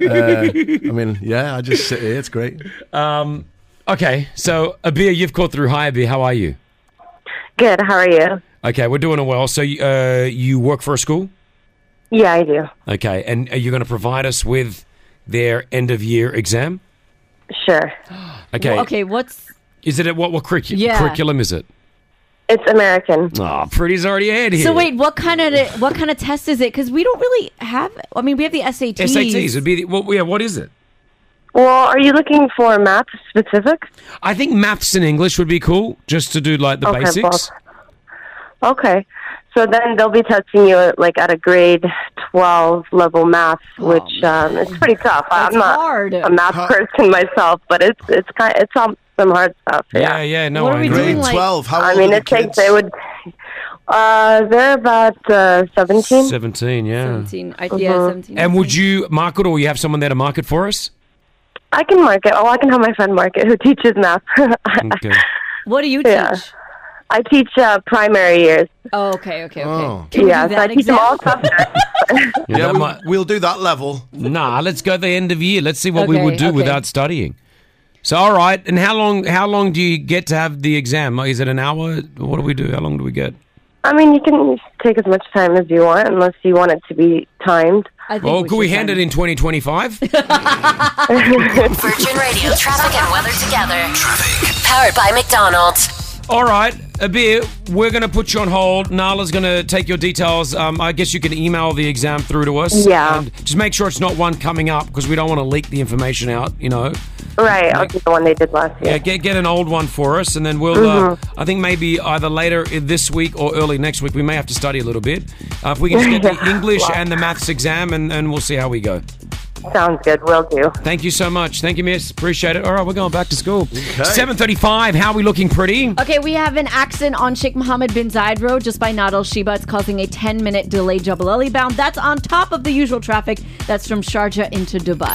I just sit here. It's great. Okay, so Abir, you've called through. Hi, Abir. How are you? Good. How are you? Okay, we're doing well. So you work for a school? Yeah, I do. Okay, and are you going to provide us with their end-of-year exam? Sure. Okay. Well, okay, Is it what curriculum is it? It's American. Oh, Pretty's already ahead here. So wait, what kind of test is it? Because we don't really have. I mean, we have the SATs. SATs would be what is it? Well, are you looking for math specific? I think maths and English would be cool, just to do like the basics. Okay. So then they'll be testing you at a grade 12 level math, which it's pretty tough. I'm not hard. a math person myself, but it's some hard stuff. Yeah. No, what are we doing? Grade 12. How I old mean, are it the takes. kids? They're about 17. 17, yeah. 17. 17. And would you market, or you have someone there to market for us? I can market. Oh, I can have my friend market who teaches math. Okay. What do you teach? Yeah. I teach primary years. Oh, okay. Oh. Can we Yeah, do so I that teach them all exam? subjects. Yeah, we'll do that level. Nah, let's go the end of year. Let's see what we Okay, would do okay. without studying. So, all right. And how long do you get to have the exam? Is it an hour? What do we do? How long do we get? I mean, you can take as much time as you want, unless you want it to be timed. Well, could we hand it in 2025? Virgin Radio traffic and weather together. Traffic. Powered by McDonald's. All right, Abir, we're going to put you on hold. Nala's going to take your details. I guess you can email the exam through to us. Yeah. And just make sure it's not one coming up, because we don't want to leak the information out, you know. Right, I'll do the one they did last year. Yeah, get an old one for us, and then we'll, I think maybe either later this week or early next week, we may have to study a little bit. If we can just get the English and the maths exam, and we'll see how we go. Sounds good, will do. Thank you so much. Thank you, miss. Appreciate it. All right, we're going back to school. 7:35, how are we looking, pretty? Okay, we have an accident on Sheikh Mohammed bin Zayed Road just by Nad Al Shiba. It's causing a 10-minute delay Jebel bound. That's on top of the usual traffic. That's from Sharjah into Dubai.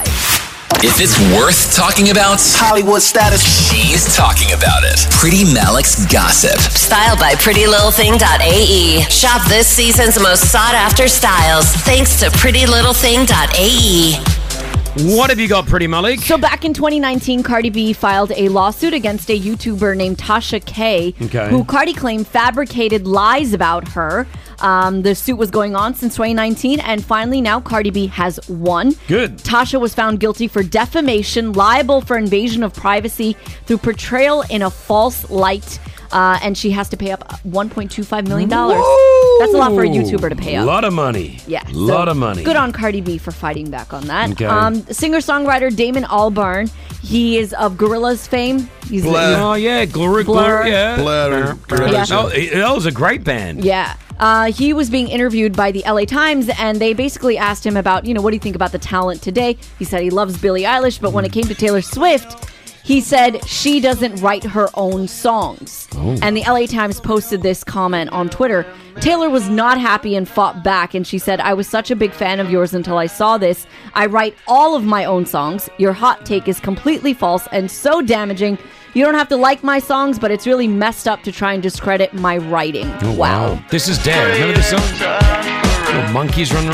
If it's worth talking about, Hollywood status. she's talking about it. Pretty Malik's gossip. Styled by PrettyLittleThing.ae. Shop this season's most sought-after styles thanks to PrettyLittleThing.ae. What have you got, Pretty Malik? So back in 2019, Cardi B filed a lawsuit against a YouTuber named Tasha K, who Cardi claimed fabricated lies about her. The suit was going on since 2019, and finally now Cardi B has won. Good. Tasha was found guilty for defamation, liable for invasion of privacy through portrayal in a false light. And she has to pay up $1.25 million. That's a lot for a YouTuber to pay up. A lot of money. Yeah. A lot of money. Good on Cardi B for fighting back on that. Okay. Singer-songwriter Damon Albarn, he is of Gorillaz fame. He's Blur. Oh, yeah. Blur. Blur. Blur and Gorillaz. Yeah. That was a great band. Yeah. He was being interviewed by the LA Times, and they basically asked him about, what do you think about the talent today? He said he loves Billie Eilish, but when it came to Taylor Swift, he said she doesn't write her own songs. Oh. And the LA Times posted this comment on Twitter. Taylor was not happy and fought back, and she said, "I was such a big fan of yours until I saw this. I write all of my own songs. Your hot take is completely false and so damaging. You don't have to like my songs, but it's really messed up to try and discredit my writing." Oh, wow. This is Dare. Remember this song? Little monkeys running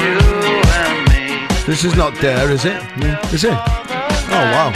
around. This is not Dare, is it? Is it? Oh, wow.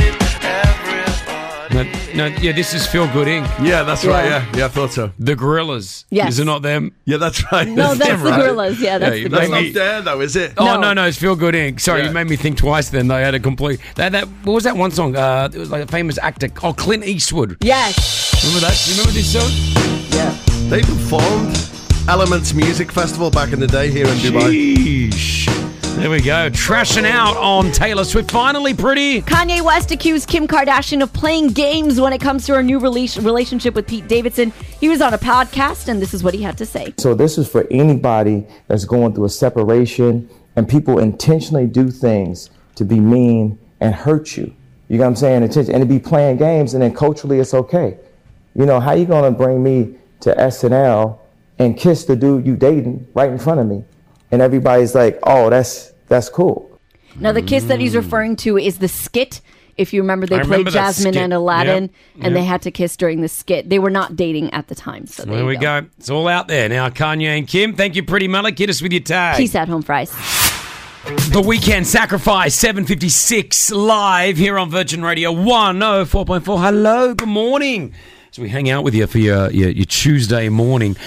No, yeah, this is Feel Good Inc. Yeah, that's right. Yeah, I thought so. The Gorillaz. Yes. Is it not them? Yeah, that's right. No, that's the Gorillaz. Yeah, that's the That's Gorillaz. not Dare, though, is it? Oh, no, it's Feel Good Inc. Sorry, you made me think twice then. They had a complete... That what was that one song? It was like a famous actor. Oh, Clint Eastwood. Yes. Remember that? You remember this song? Yeah. They performed Elements Music Festival back in the day here in Dubai. Sheesh. There we go. Trashing out on Taylor Swift. Finally, Pretty. Kanye West accused Kim Kardashian of playing games when it comes to her new relationship with Pete Davidson. He was on a podcast, and this is what he had to say. So this is for anybody that's going through a separation and people intentionally do things to be mean and hurt you. You know what I'm saying? And to be playing games, and then culturally it's okay. You know, how you going to bring me to SNL and kiss the dude you dating right in front of me? And everybody's like, oh, that's cool. Now, the kiss that he's referring to is the skit. If you remember, they played Jasmine and Aladdin, and they had to kiss during the skit. They were not dating at the time. So there we go. It's all out there now. Kanye and Kim, thank you, Pretty Malik. Hit us with your tag. Peace out, home fries. The Weekend Sacrifice, 7:56 live here on Virgin Radio 104.4. Hello, good morning. So we hang out with you for your Tuesday morning.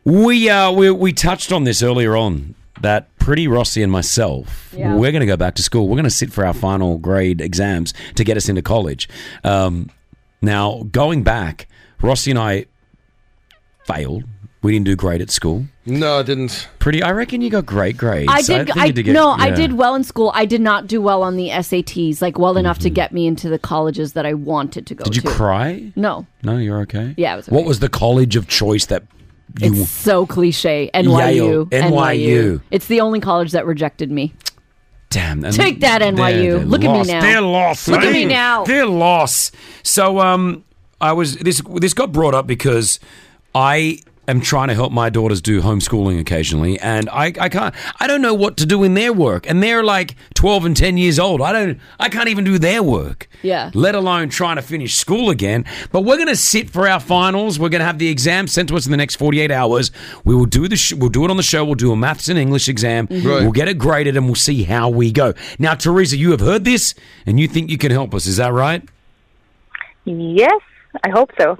We touched on this earlier on, that Pretty Rossi and myself, we're going to go back to school. We're going to sit for our final grade exams to get us into college. Now, going back, Rossi and I failed. We didn't do great at school. No, I didn't. Pretty, I reckon you got great grades. I did well in school. I did not do well on the SATs, well enough to get me into the colleges that I wanted to go to. Did you cry? No. No, you're okay? Yeah, it was okay. What was the college of choice that you... It's so cliche. NYU. Yale. NYU. It's the only college that rejected me. Damn. Take that, NYU. They're Look lost. at me now. They're lost. Look at me now. They're lost. So, this got brought up because I am trying to help my daughters do homeschooling occasionally, and I don't know what to do in their work, and they're like 12 and 10 years old. I can't even do their work. Yeah. Let alone trying to finish school again. But we're going to sit for our finals. We're going to have the exam sent to us in the next 48 hours. We will do we'll do it on the show. We'll do a maths and English exam. Right. We'll get it graded, and we'll see how we go. Now, Teresa, you have heard this, and you think you can help us. Is that right? Yes, I hope so.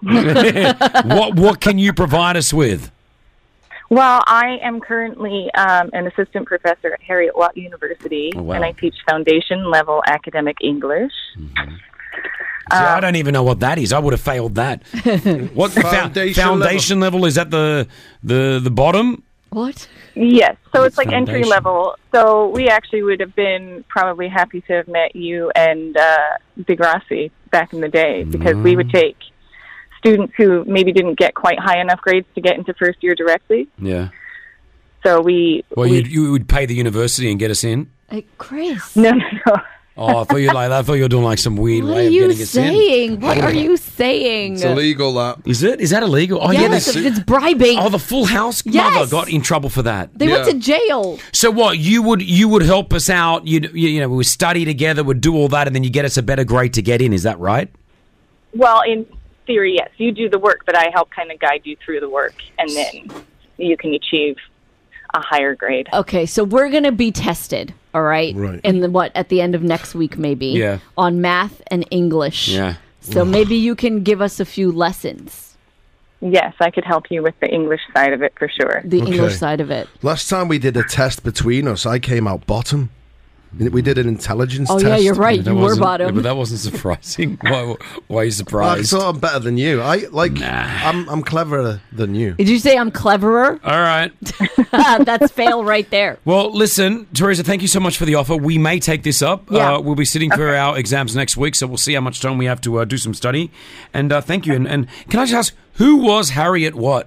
What can you provide us with? Well, I am currently an assistant professor at Heriot-Watt University, Oh, wow. and I teach foundation level academic English. See, I don't even know what that is. I would have failed that. What foundation level is that? The bottom? What? Yes, so it's like Foundation. entry level. So we actually would have been probably happy to have met you and Degrassi back in the day, because we would take students who maybe didn't get quite high enough grades to get into first year directly. Yeah. So you would pay the university and get us in? Hey, Chris. No. Oh, I thought you were doing like some weird What way are of you getting us in. saying? What are you saying? It's illegal, that. Is it? Is that illegal? Oh, Yes, it's bribing. Oh, the Full House Yes. mother got in trouble for that. They went to jail. So what? You would help us out. You know, we would study together, would do all that, and then you get us a better grade to get in. Is that right? Well, in theory, yes. You do the work, but I help kind of guide you through the work, and then you can achieve a higher grade. Okay, so we're going to be tested, all right? Right. At the end of next week, maybe. Yeah. On math and English. Yeah. So maybe you can give us a few lessons. Yes, I could help you with the English side of it for sure. The English side of it. Last time we did a test between us, I came out bottom. We did an intelligence Oh, test. yeah, you're right. That You were wasn't- bottom. yeah, but that wasn't surprising. Why are you Well, I surprised? thought I'm better than you. I'm cleverer than you. Did you say I'm cleverer? All right. That's fail right there. Well, listen, Teresa, thank you so much for the offer. We may take this up. Yeah. We'll be sitting for our exams next week, so we'll see how much time we have to do some study. And thank you. And can I just ask, who was Heriot-Watt?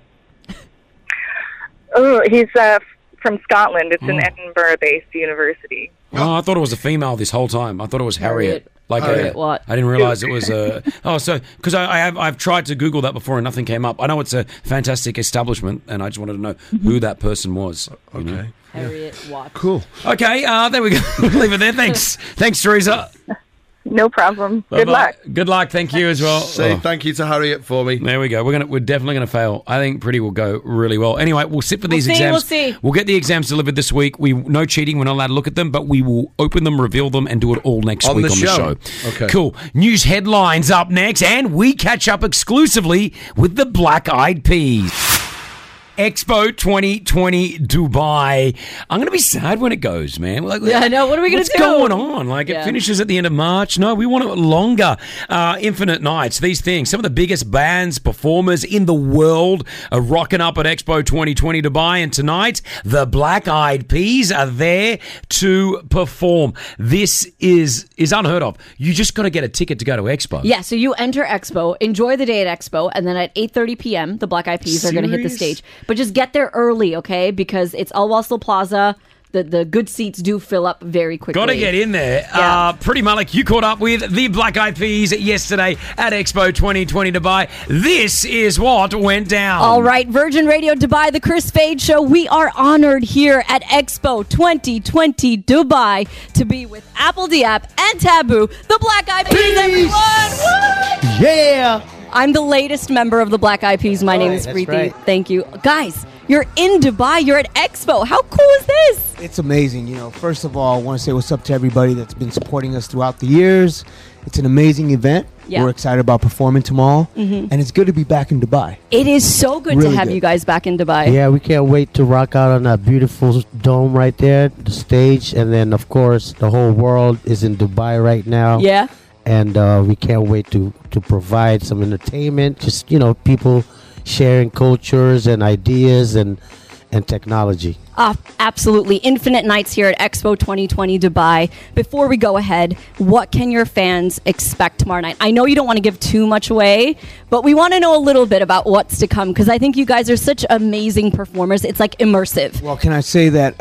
Oh, he's from Scotland. It's an Edinburgh-based university. Oh, I thought it was a female this whole time. I thought it was Harriet. Harriet-Watt. I didn't realize it was because I've tried to Google that before and nothing came up. I know it's a fantastic establishment, and I just wanted to know who that person was. Okay. Heriot-Watt. Cool. Okay, there we go. We'll leave it there. Thanks, Teresa. No problem. Bye-bye. Good luck. Good luck. Thank you as well. Say thank you to Harriet for me. There we go. We're definitely gonna fail. I think Pretty will go really well. Anyway, we'll sit for these exams. We'll see. We'll get the exams delivered this week. No cheating. We're not allowed to look at them, but we will open them, reveal them, and do it all next On week the on show. the show. Okay. Cool. News headlines up next, and we catch up exclusively with the Black Eyed Peas. Expo 2020 Dubai. I'm going to be sad when it goes, man. Yeah, I know. What are we going to do? What's going on? Like, Yeah. it finishes at the end of March. No, we want it longer. Infinite Nights, these things. Some of the biggest bands, performers in the world are rocking up at Expo 2020 Dubai. And tonight, the Black Eyed Peas are there to perform. This is unheard of. You just got to get a ticket to go to Expo. Yeah, so you enter Expo, enjoy the day at Expo, and then at 8:30 p.m., the Black Eyed Peas are going to hit the Serious? stage. But just get there early, okay? Because it's Al Wasl Plaza. The good seats do fill up very quickly. Got to get in there. Yeah. Pretty Malik, you caught up with the Black Eyed Peas yesterday at Expo 2020 Dubai. This is what went down. All right, Virgin Radio Dubai, the Chris Fade Show. We are honored here at Expo 2020 Dubai to be with Apple Diab and Taboo, the Black Eyed Peas, everyone! What? Yeah! I'm the latest member of the Black Eyed Peas. My name is that's Preeti. right. Thank you. Guys, you're in Dubai. You're at Expo. How cool is this? It's amazing. You know, first of all, I want to say what's up to everybody that's been supporting us throughout the years. It's an amazing event. Yeah. We're excited about performing tomorrow. Mhm. And it's good to be back in Dubai. It is so good Really to have good. you guys back in Dubai. Yeah, we can't wait to rock out on that beautiful dome right there, the stage, and then of course the whole world is in Dubai right now. Yeah. And we can't wait to provide some entertainment. Just people sharing cultures and ideas and technology. Absolutely. Infinite Nights here at Expo 2020 Dubai. Before we go ahead, what can your fans expect tomorrow night? I know you don't want to give too much away, but we want to know a little bit about what's to come because I think you guys are such amazing performers. It's like immersive. Well, can I say that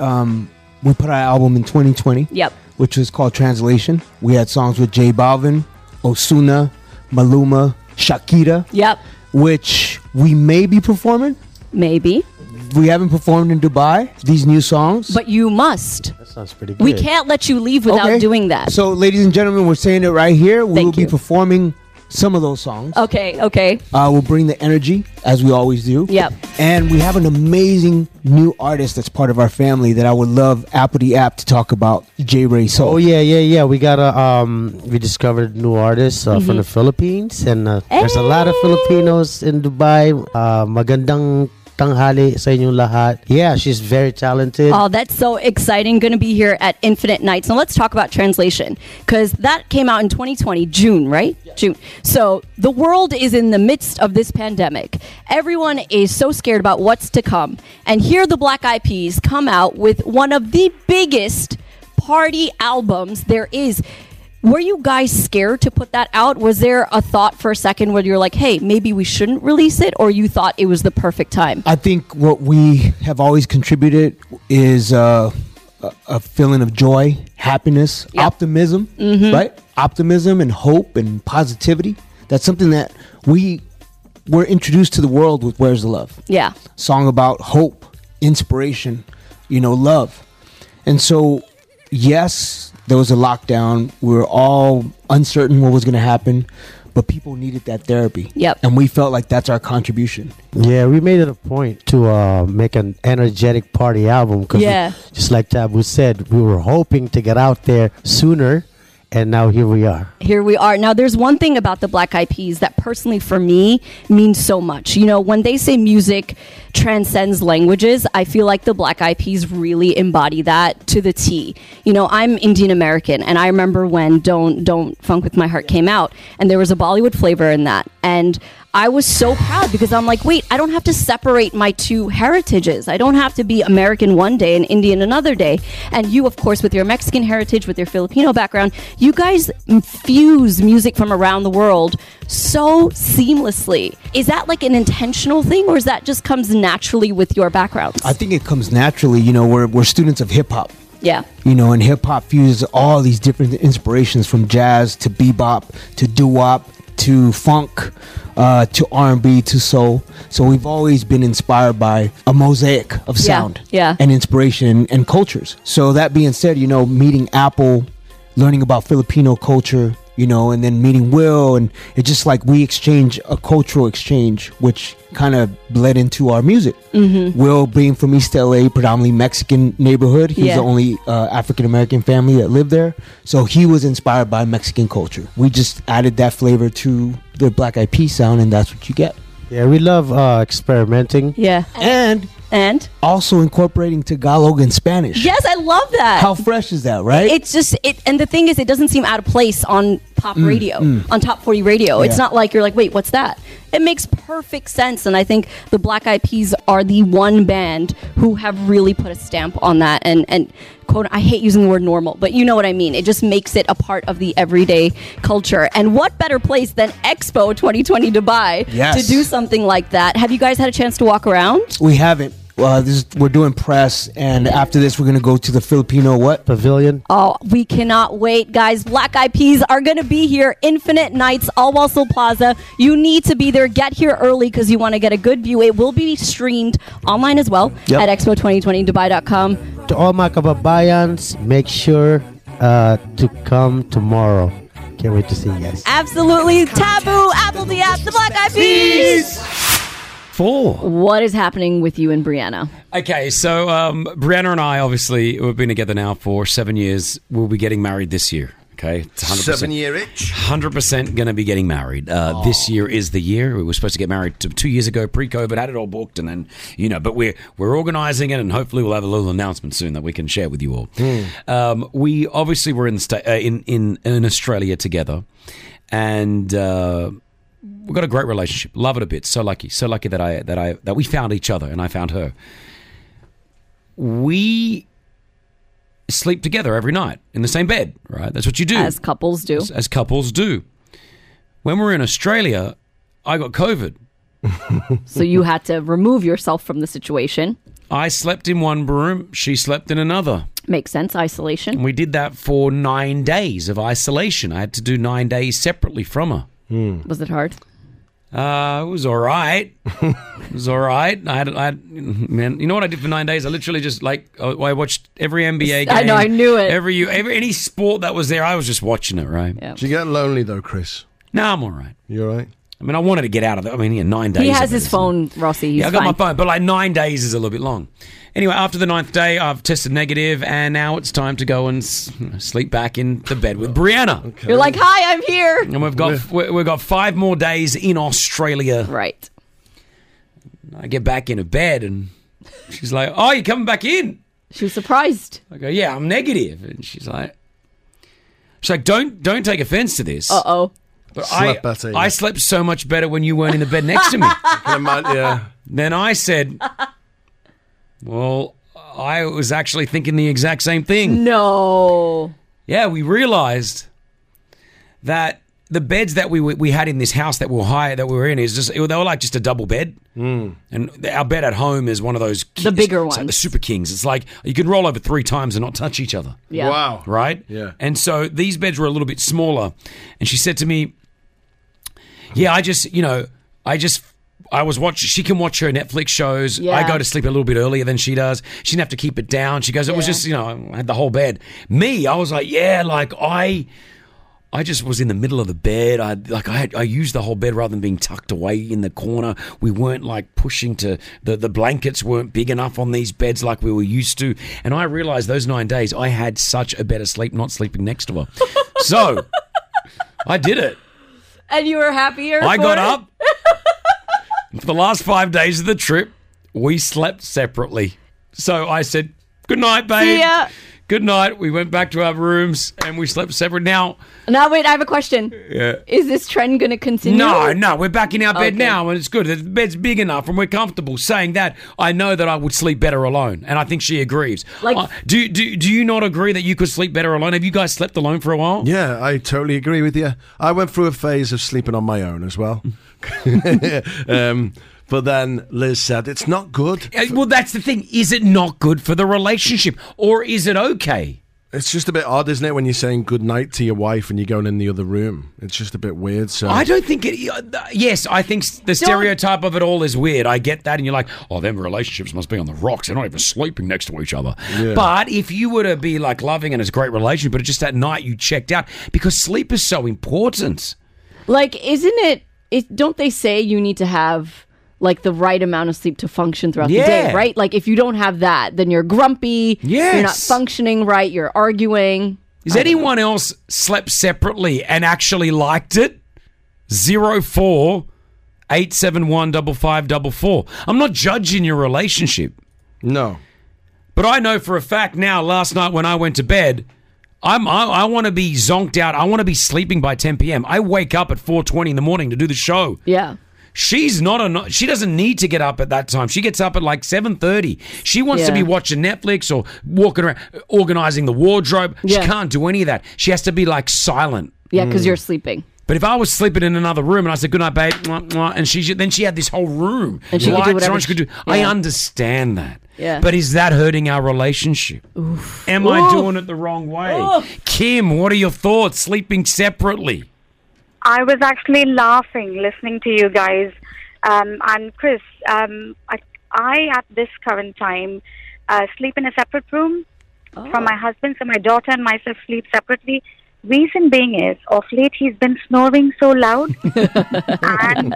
we put our album in 2020? Yep. Which was called Translation. We had songs with J Balvin, Osuna, Maluma, Shakira. Yep. Which we may be performing, Maybe. We haven't performed in Dubai, these new songs. But you must. That sounds pretty good. We can't let you leave without doing that. So, ladies and gentlemen, we're saying it right here. We will be performing some of those songs. Okay. We'll bring the energy, as we always do. Yep. And we have an amazing new artist that's part of our family that I would love Apple the App to talk about, J. Ray Soul. Oh, yeah. We got we discovered new artists from the Philippines. And there's a lot of Filipinos in Dubai. Magandang tanghali sa inyong lahat. Yeah, she's very talented. Oh, that's so exciting. Going to be here at Infinite Nights. Now let's talk about translation, because that came out in 2020, June, right? Yeah. June. So the world is in the midst of this pandemic. Everyone is so scared about what's to come. And here the Black Eyed Peas come out with one of the biggest party albums there is. Were you guys scared to put that out? Was there a thought for a second where you're like, hey, maybe we shouldn't release it, or you thought it was the perfect time? I think what we have always contributed is a feeling of joy, happiness, optimism, right? Optimism and hope and positivity. That's something that we were introduced to the world with Where's the Love? Yeah. Song about hope, inspiration, love. And so, yes, there was a lockdown. We were all uncertain what was going to happen, but people needed that therapy. Yep. And we felt like that's our contribution. Yeah, we made it a point to make an energetic party album. Cause just like Tabu said, we were hoping to get out there sooner. And now here we are. Here we are. Now, there's one thing about the Black Eyed Peas that personally for me means so much. When they say music transcends languages, I feel like the Black Eyed Peas really embody that to the T. I'm Indian American, and I remember when Don't Funk With My Heart came out, and there was a Bollywood flavor in that. And I was so proud because I'm like, wait, I don't have to separate my two heritages. I don't have to be American one day and Indian another day. And you, of course, with your Mexican heritage, with your Filipino background, you guys fuse music from around the world so seamlessly. Is that like an intentional thing, or is that just comes naturally with your backgrounds? I think it comes naturally. We're students of hip hop. Yeah. And hip hop fuses all these different inspirations, from jazz to bebop to doo-wop to funk, to R&B, to soul. So we've always been inspired by a mosaic of sound and inspiration and cultures. So that being said, meeting Apple, learning about Filipino culture, and then meeting Will, and it's just like we exchange a cultural exchange, which kind of bled into our music. Will being from East LA, predominantly Mexican neighborhood. He's the only African-American family that lived there. So he was inspired by Mexican culture. We just added that flavor to the Black Eyed Peas sound, and that's what you get. Yeah, we love experimenting. Yeah. And also incorporating Tagalog and Spanish. Yes, I love that. How fresh is that, right? It's just, and the thing is, it doesn't seem out of place on pop radio, on Top 40 radio. It's not like you're like, wait, what's that? It makes perfect sense. And I think the Black Eyed Peas are the one band who have really put a stamp on that. And quote, I hate using the word normal, but you know what I mean. It just makes it a part of the everyday culture. And what better place than Expo 2020 Dubai to do something like that? Have you guys had a chance to walk around? We haven't. We're doing press, and after this, we're going to go to the Filipino Pavilion. Oh, we cannot wait, guys. Black Eyed Peas are going to be here. Infinite Nights, Al Wasl Plaza. You need to be there. Get here early because you want to get a good view. It will be streamed online as well at expo2020dubai.com. To all my kababayans, make sure to come tomorrow. Can't wait to see you guys. Absolutely. Taboo, Apple the App, the Black Eyed Peas. What is happening with you and Brianna? Okay, so Brianna and I, obviously, we've been together now for 7 years. We'll be getting married this year. Okay, it's 100%. 7 year itch. 100% going to be getting married. This year is the year. We were supposed to get married 2 years ago, pre-COVID, had it all booked, and then but we're organising it, and hopefully we'll have a little announcement soon that we can share with you all. We obviously were in Australia together, and we've got a great relationship. Love it a bit. So lucky that we found each other, and I found her. We sleep together every night in the same bed, right? That's what you do. As couples do. As couples do. When we were in Australia, I got COVID. So you had to remove yourself from the situation. I slept in one room. She slept in another. Makes sense. Isolation. And we did that for 9 days of isolation. I had to do 9 days separately from her. Was it hard? It was all right. It was all right. Man, you know what I did for 9 days? I literally just I watched every NBA game. I know, I knew it. Every any sport that was there, I was just watching it. Right? Yeah. Did you get lonely though, Chris? No, I'm all right. You all right? I mean, I wanted to get out of it. I mean, 9 days. He has of it his phone, Rossi. He's I got fine. my phone, but 9 days is a little bit long. Anyway, after the 9th day, I've tested negative, and now it's time to go and sleep back in the bed with Brianna. Okay. You're like, hi, I'm here. And we've got 5 more days in Australia. Right. I get back into bed, and she's like, "Oh, you're coming back in?" She was surprised. I go, "Yeah, I'm negative," and she's like, "Don't take offense to this." Uh-oh. But Slept better, yeah. I slept so much better when you weren't in the bed next to me. Yeah. Then I said, well, I was actually thinking the exact same thing. No. Yeah, we realized that the beds that we had in this house that we were in is just they were like just a double bed. And our bed at home is one of those The bigger it's like ones. the super kings. It's like you can roll over 3 times and not touch each other. Yeah. Wow. Right? Yeah. And so these beds were a little bit smaller. And she said to me, yeah, I was watching. She can watch her Netflix shows. Yeah. I go to sleep a little bit earlier than she does. She didn't have to keep it down. She goes, it was just, I had the whole bed. Me, I was like, yeah, like I just was in the middle of the bed. I used the whole bed rather than being tucked away in the corner. We weren't like pushing to the blankets weren't big enough on these beds like we were used to. And I realized those 9 days I had such a better sleep not sleeping next to her. So I did it. And you were happier? I for got it? up. For the last 5 days of the trip, we slept separately. So I said, good night, babe. See ya. Good night. We went back to our rooms and we slept separate. Now, wait, I have a question. yeah. Is this trend going to continue? No, we're back in our bed Okay. now and it's good. The bed's big enough and we're comfortable. Saying that, I know that I would sleep better alone, and I think she agrees. Like- do you not agree that you could sleep better alone? Have you guys slept alone for a while? Yeah, I totally agree with you. I went through a phase of sleeping on my own as well. But then Liz said, it's not good. Well, that's the thing. Is it not good for the relationship, or is it okay? It's just a bit odd, isn't it, when you're saying good night to your wife and you're going in the other room? It's just a bit weird. So I don't think it. Yes, I think the stereotype of it all is weird. I get that, and you're like, oh, them relationships must be on the rocks. They're not even sleeping next to each other. Yeah. But if you were to be like loving and it's a great relationship, but it's just at night you checked out because sleep is so important. Like, isn't it? Don't they say you need to have like the right amount of sleep to function throughout the day, right? Like if you don't have that, then you're grumpy. Yes. You're not functioning right. You're arguing. Has anyone else slept separately and actually liked it? 04-871-5544. I'm not judging your relationship. No. But I know for a fact now, last night when I went to bed, I want to be zonked out. I want to be sleeping by 10 p.m. I wake up at 4:20 in the morning to do the show. Yeah. She doesn't need to get up at that time. She gets up at like 7:30. She wants to Yeah. be watching Netflix or walking around, organizing the wardrobe. Yeah. She can't do any of that. She has to be like silent. Yeah, because you're sleeping. But if I was sleeping in another room and I said, good night, babe, mwah, mwah, and then she had this whole room. And she could do lights whatever on, she could do. yeah. I understand that. Yeah. But is that hurting our relationship? Am I doing it the wrong way? Kim, what are your thoughts? Sleeping separately. I was actually laughing listening to you guys. And Chris, I at this current time sleep in a separate room from my husband, so my daughter and myself sleep separately. Reason being is, of late he's been snoring so loud, and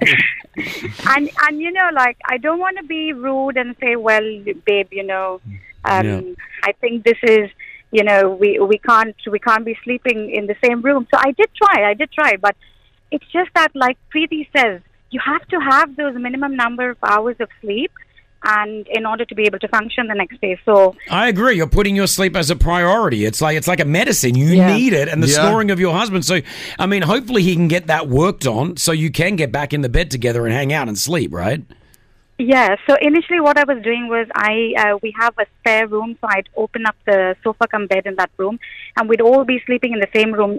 you know, like I don't want to be rude and say, well, babe, you know, I think this is, you know, we can't be sleeping in the same room. So I did try, but it's just that, like Preeti says, you have to have those minimum number of hours of sleep, and in order to be able to function the next day. So I agree. You're putting your sleep as a priority. It's like a medicine. You need it, and the snoring of your husband. So, I mean, hopefully he can get that worked on, so you can get back in the bed together and hang out and sleep, right? yeah. So initially, what I was doing was we have a spare room, so I'd open up the sofa cum bed in that room, and we'd all be sleeping in the same room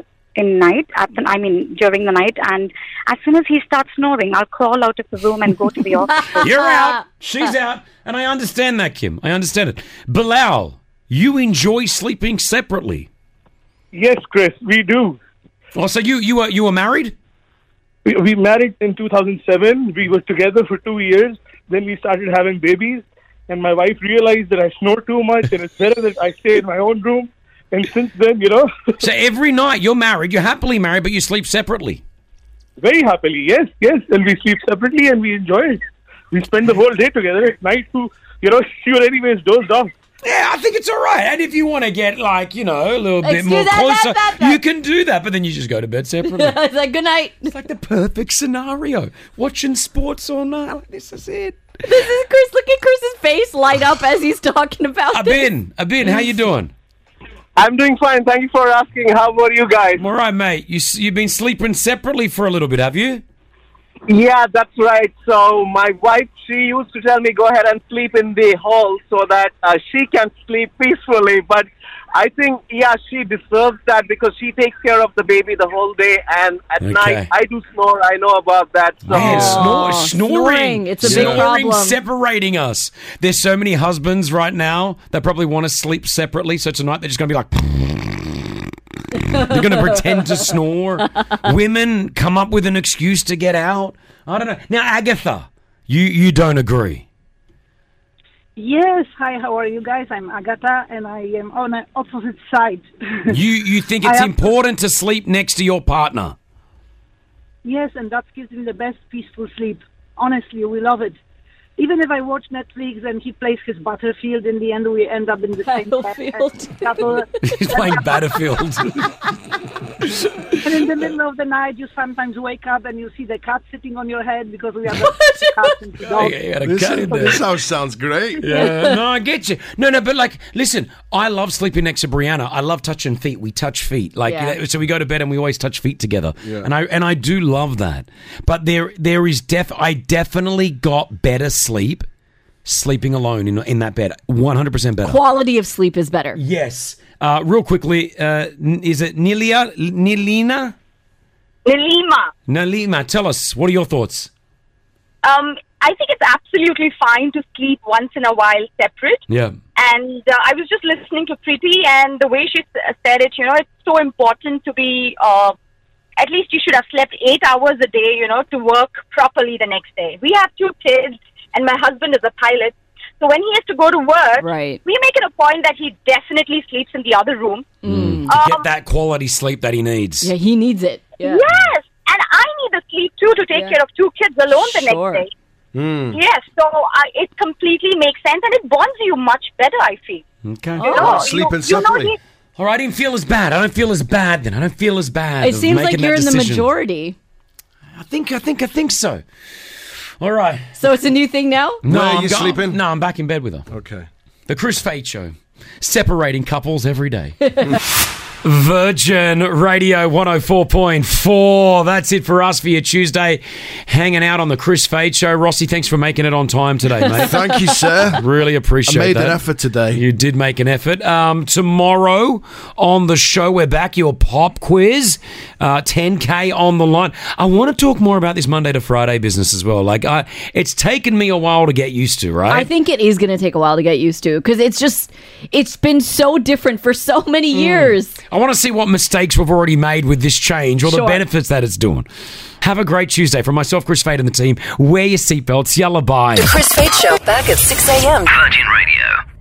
during the night, and as soon as he starts snoring, I'll crawl out of the room and go to the office. You're out. She's out. And I understand that, Kim. I understand it. Bilal, you enjoy sleeping separately. Yes, Chris, we do. Oh, so you were married? we married in 2007. We were together for 2 years. Then we started having babies. And my wife realized that I snore too much and it's better that I stay in my own room. And since then, So every night you're married, you're happily married, but you sleep separately. Very happily, yes. And we sleep separately and we enjoy it. We spend the whole day together. At night, she would anyways dozed off. Yeah, I think it's all right. And if you want to get, a little bit more closer, you can do that. But then you just go to bed separately. It's like, good night. It's like the perfect scenario. Watching sports all night. This is it. This is Chris. Look at Chris's face light up as he's talking about this. Abin, how you doing? I'm doing fine. Thank you for asking. How about you guys? I'm all right, mate. You've been sleeping separately for a little bit, have you? Yeah, that's right. So my wife, she used to tell me go ahead and sleep in the hall so that she can sleep peacefully. But I think, she deserves that because she takes care of the baby the whole day. And at night, I do snore. I know about that. So. Man, snoring. It's a big problem. Separating us. There's so many husbands right now that probably want to sleep separately. So tonight they're just going to be like... They're going to pretend to snore. Women come up with an excuse to get out. I don't know. Now, Agatha, you don't agree. Yes. Hi, how are you guys? I'm Agatha, and I am on the opposite side. You think it's important to sleep next to your partner? Yes, and that gives me the best peaceful sleep. Honestly, we love it. Even if I watch Netflix and he plays his Battlefield, in the end we end up in the same Battlefield. He's playing Battlefield. And in the middle of the night, you sometimes wake up and you see the cat sitting on your head because we have the cat and the dog. This house sounds great. Yeah, no, I get you. No, but listen, I love sleeping next to Brianna. I love touching feet. We touch feet. So we go to bed and we always touch feet together. Yeah. And I do love that. But there is I definitely got better sleeping alone in that bed. 100% better. Quality of sleep is better. Yes. Real quickly, is it Nilima? Nalima, tell us, what are your thoughts? I think it's absolutely fine to sleep once in a while separate. Yeah. And I was just listening to Preeti, and the way she said it, it's so important to be, at least you should have slept 8 hours a day, to work properly the next day. We have 2 kids, and my husband is a pilot. So when he has to go to work, we make it a point that he definitely sleeps in the other room. To get that quality sleep that he needs. Yeah, he needs it. Yeah. Yes, and I need the sleep too to take care of 2 kids alone the next day. Yes, so it completely makes sense, and it bonds you much better, I feel. Okay. Sleeping separately. All right, I didn't feel as bad. I don't feel as bad then. I don't feel as bad. It seems like you're in the majority. I think so. All right. So it's a new thing now? No, are you sleeping? No, I'm back in bed with her. Okay. The Chris Fade Show. Separating couples every day. Virgin Radio 104.4. That's it for us for your Tuesday. Hanging out on the Chris Fade Show. Rossi, thanks for making it on time today, mate. Thank you, sir. Really appreciate I made that. an effort today. You did make an effort. Tomorrow on the show, we're back. Your pop quiz. 10K on the line. I want to talk more about this Monday to Friday business as well. It's taken me a while to get used to, right? I think it is going to take a while to get used to because it's been so different for so many years. I want to see what mistakes we've already made with this change or the benefits that it's doing. Have a great Tuesday. From myself, Chris Fade, and the team, wear your seatbelts. Yalla, bye. The Chris Fade Show, back at 6 a.m. Virgin Radio.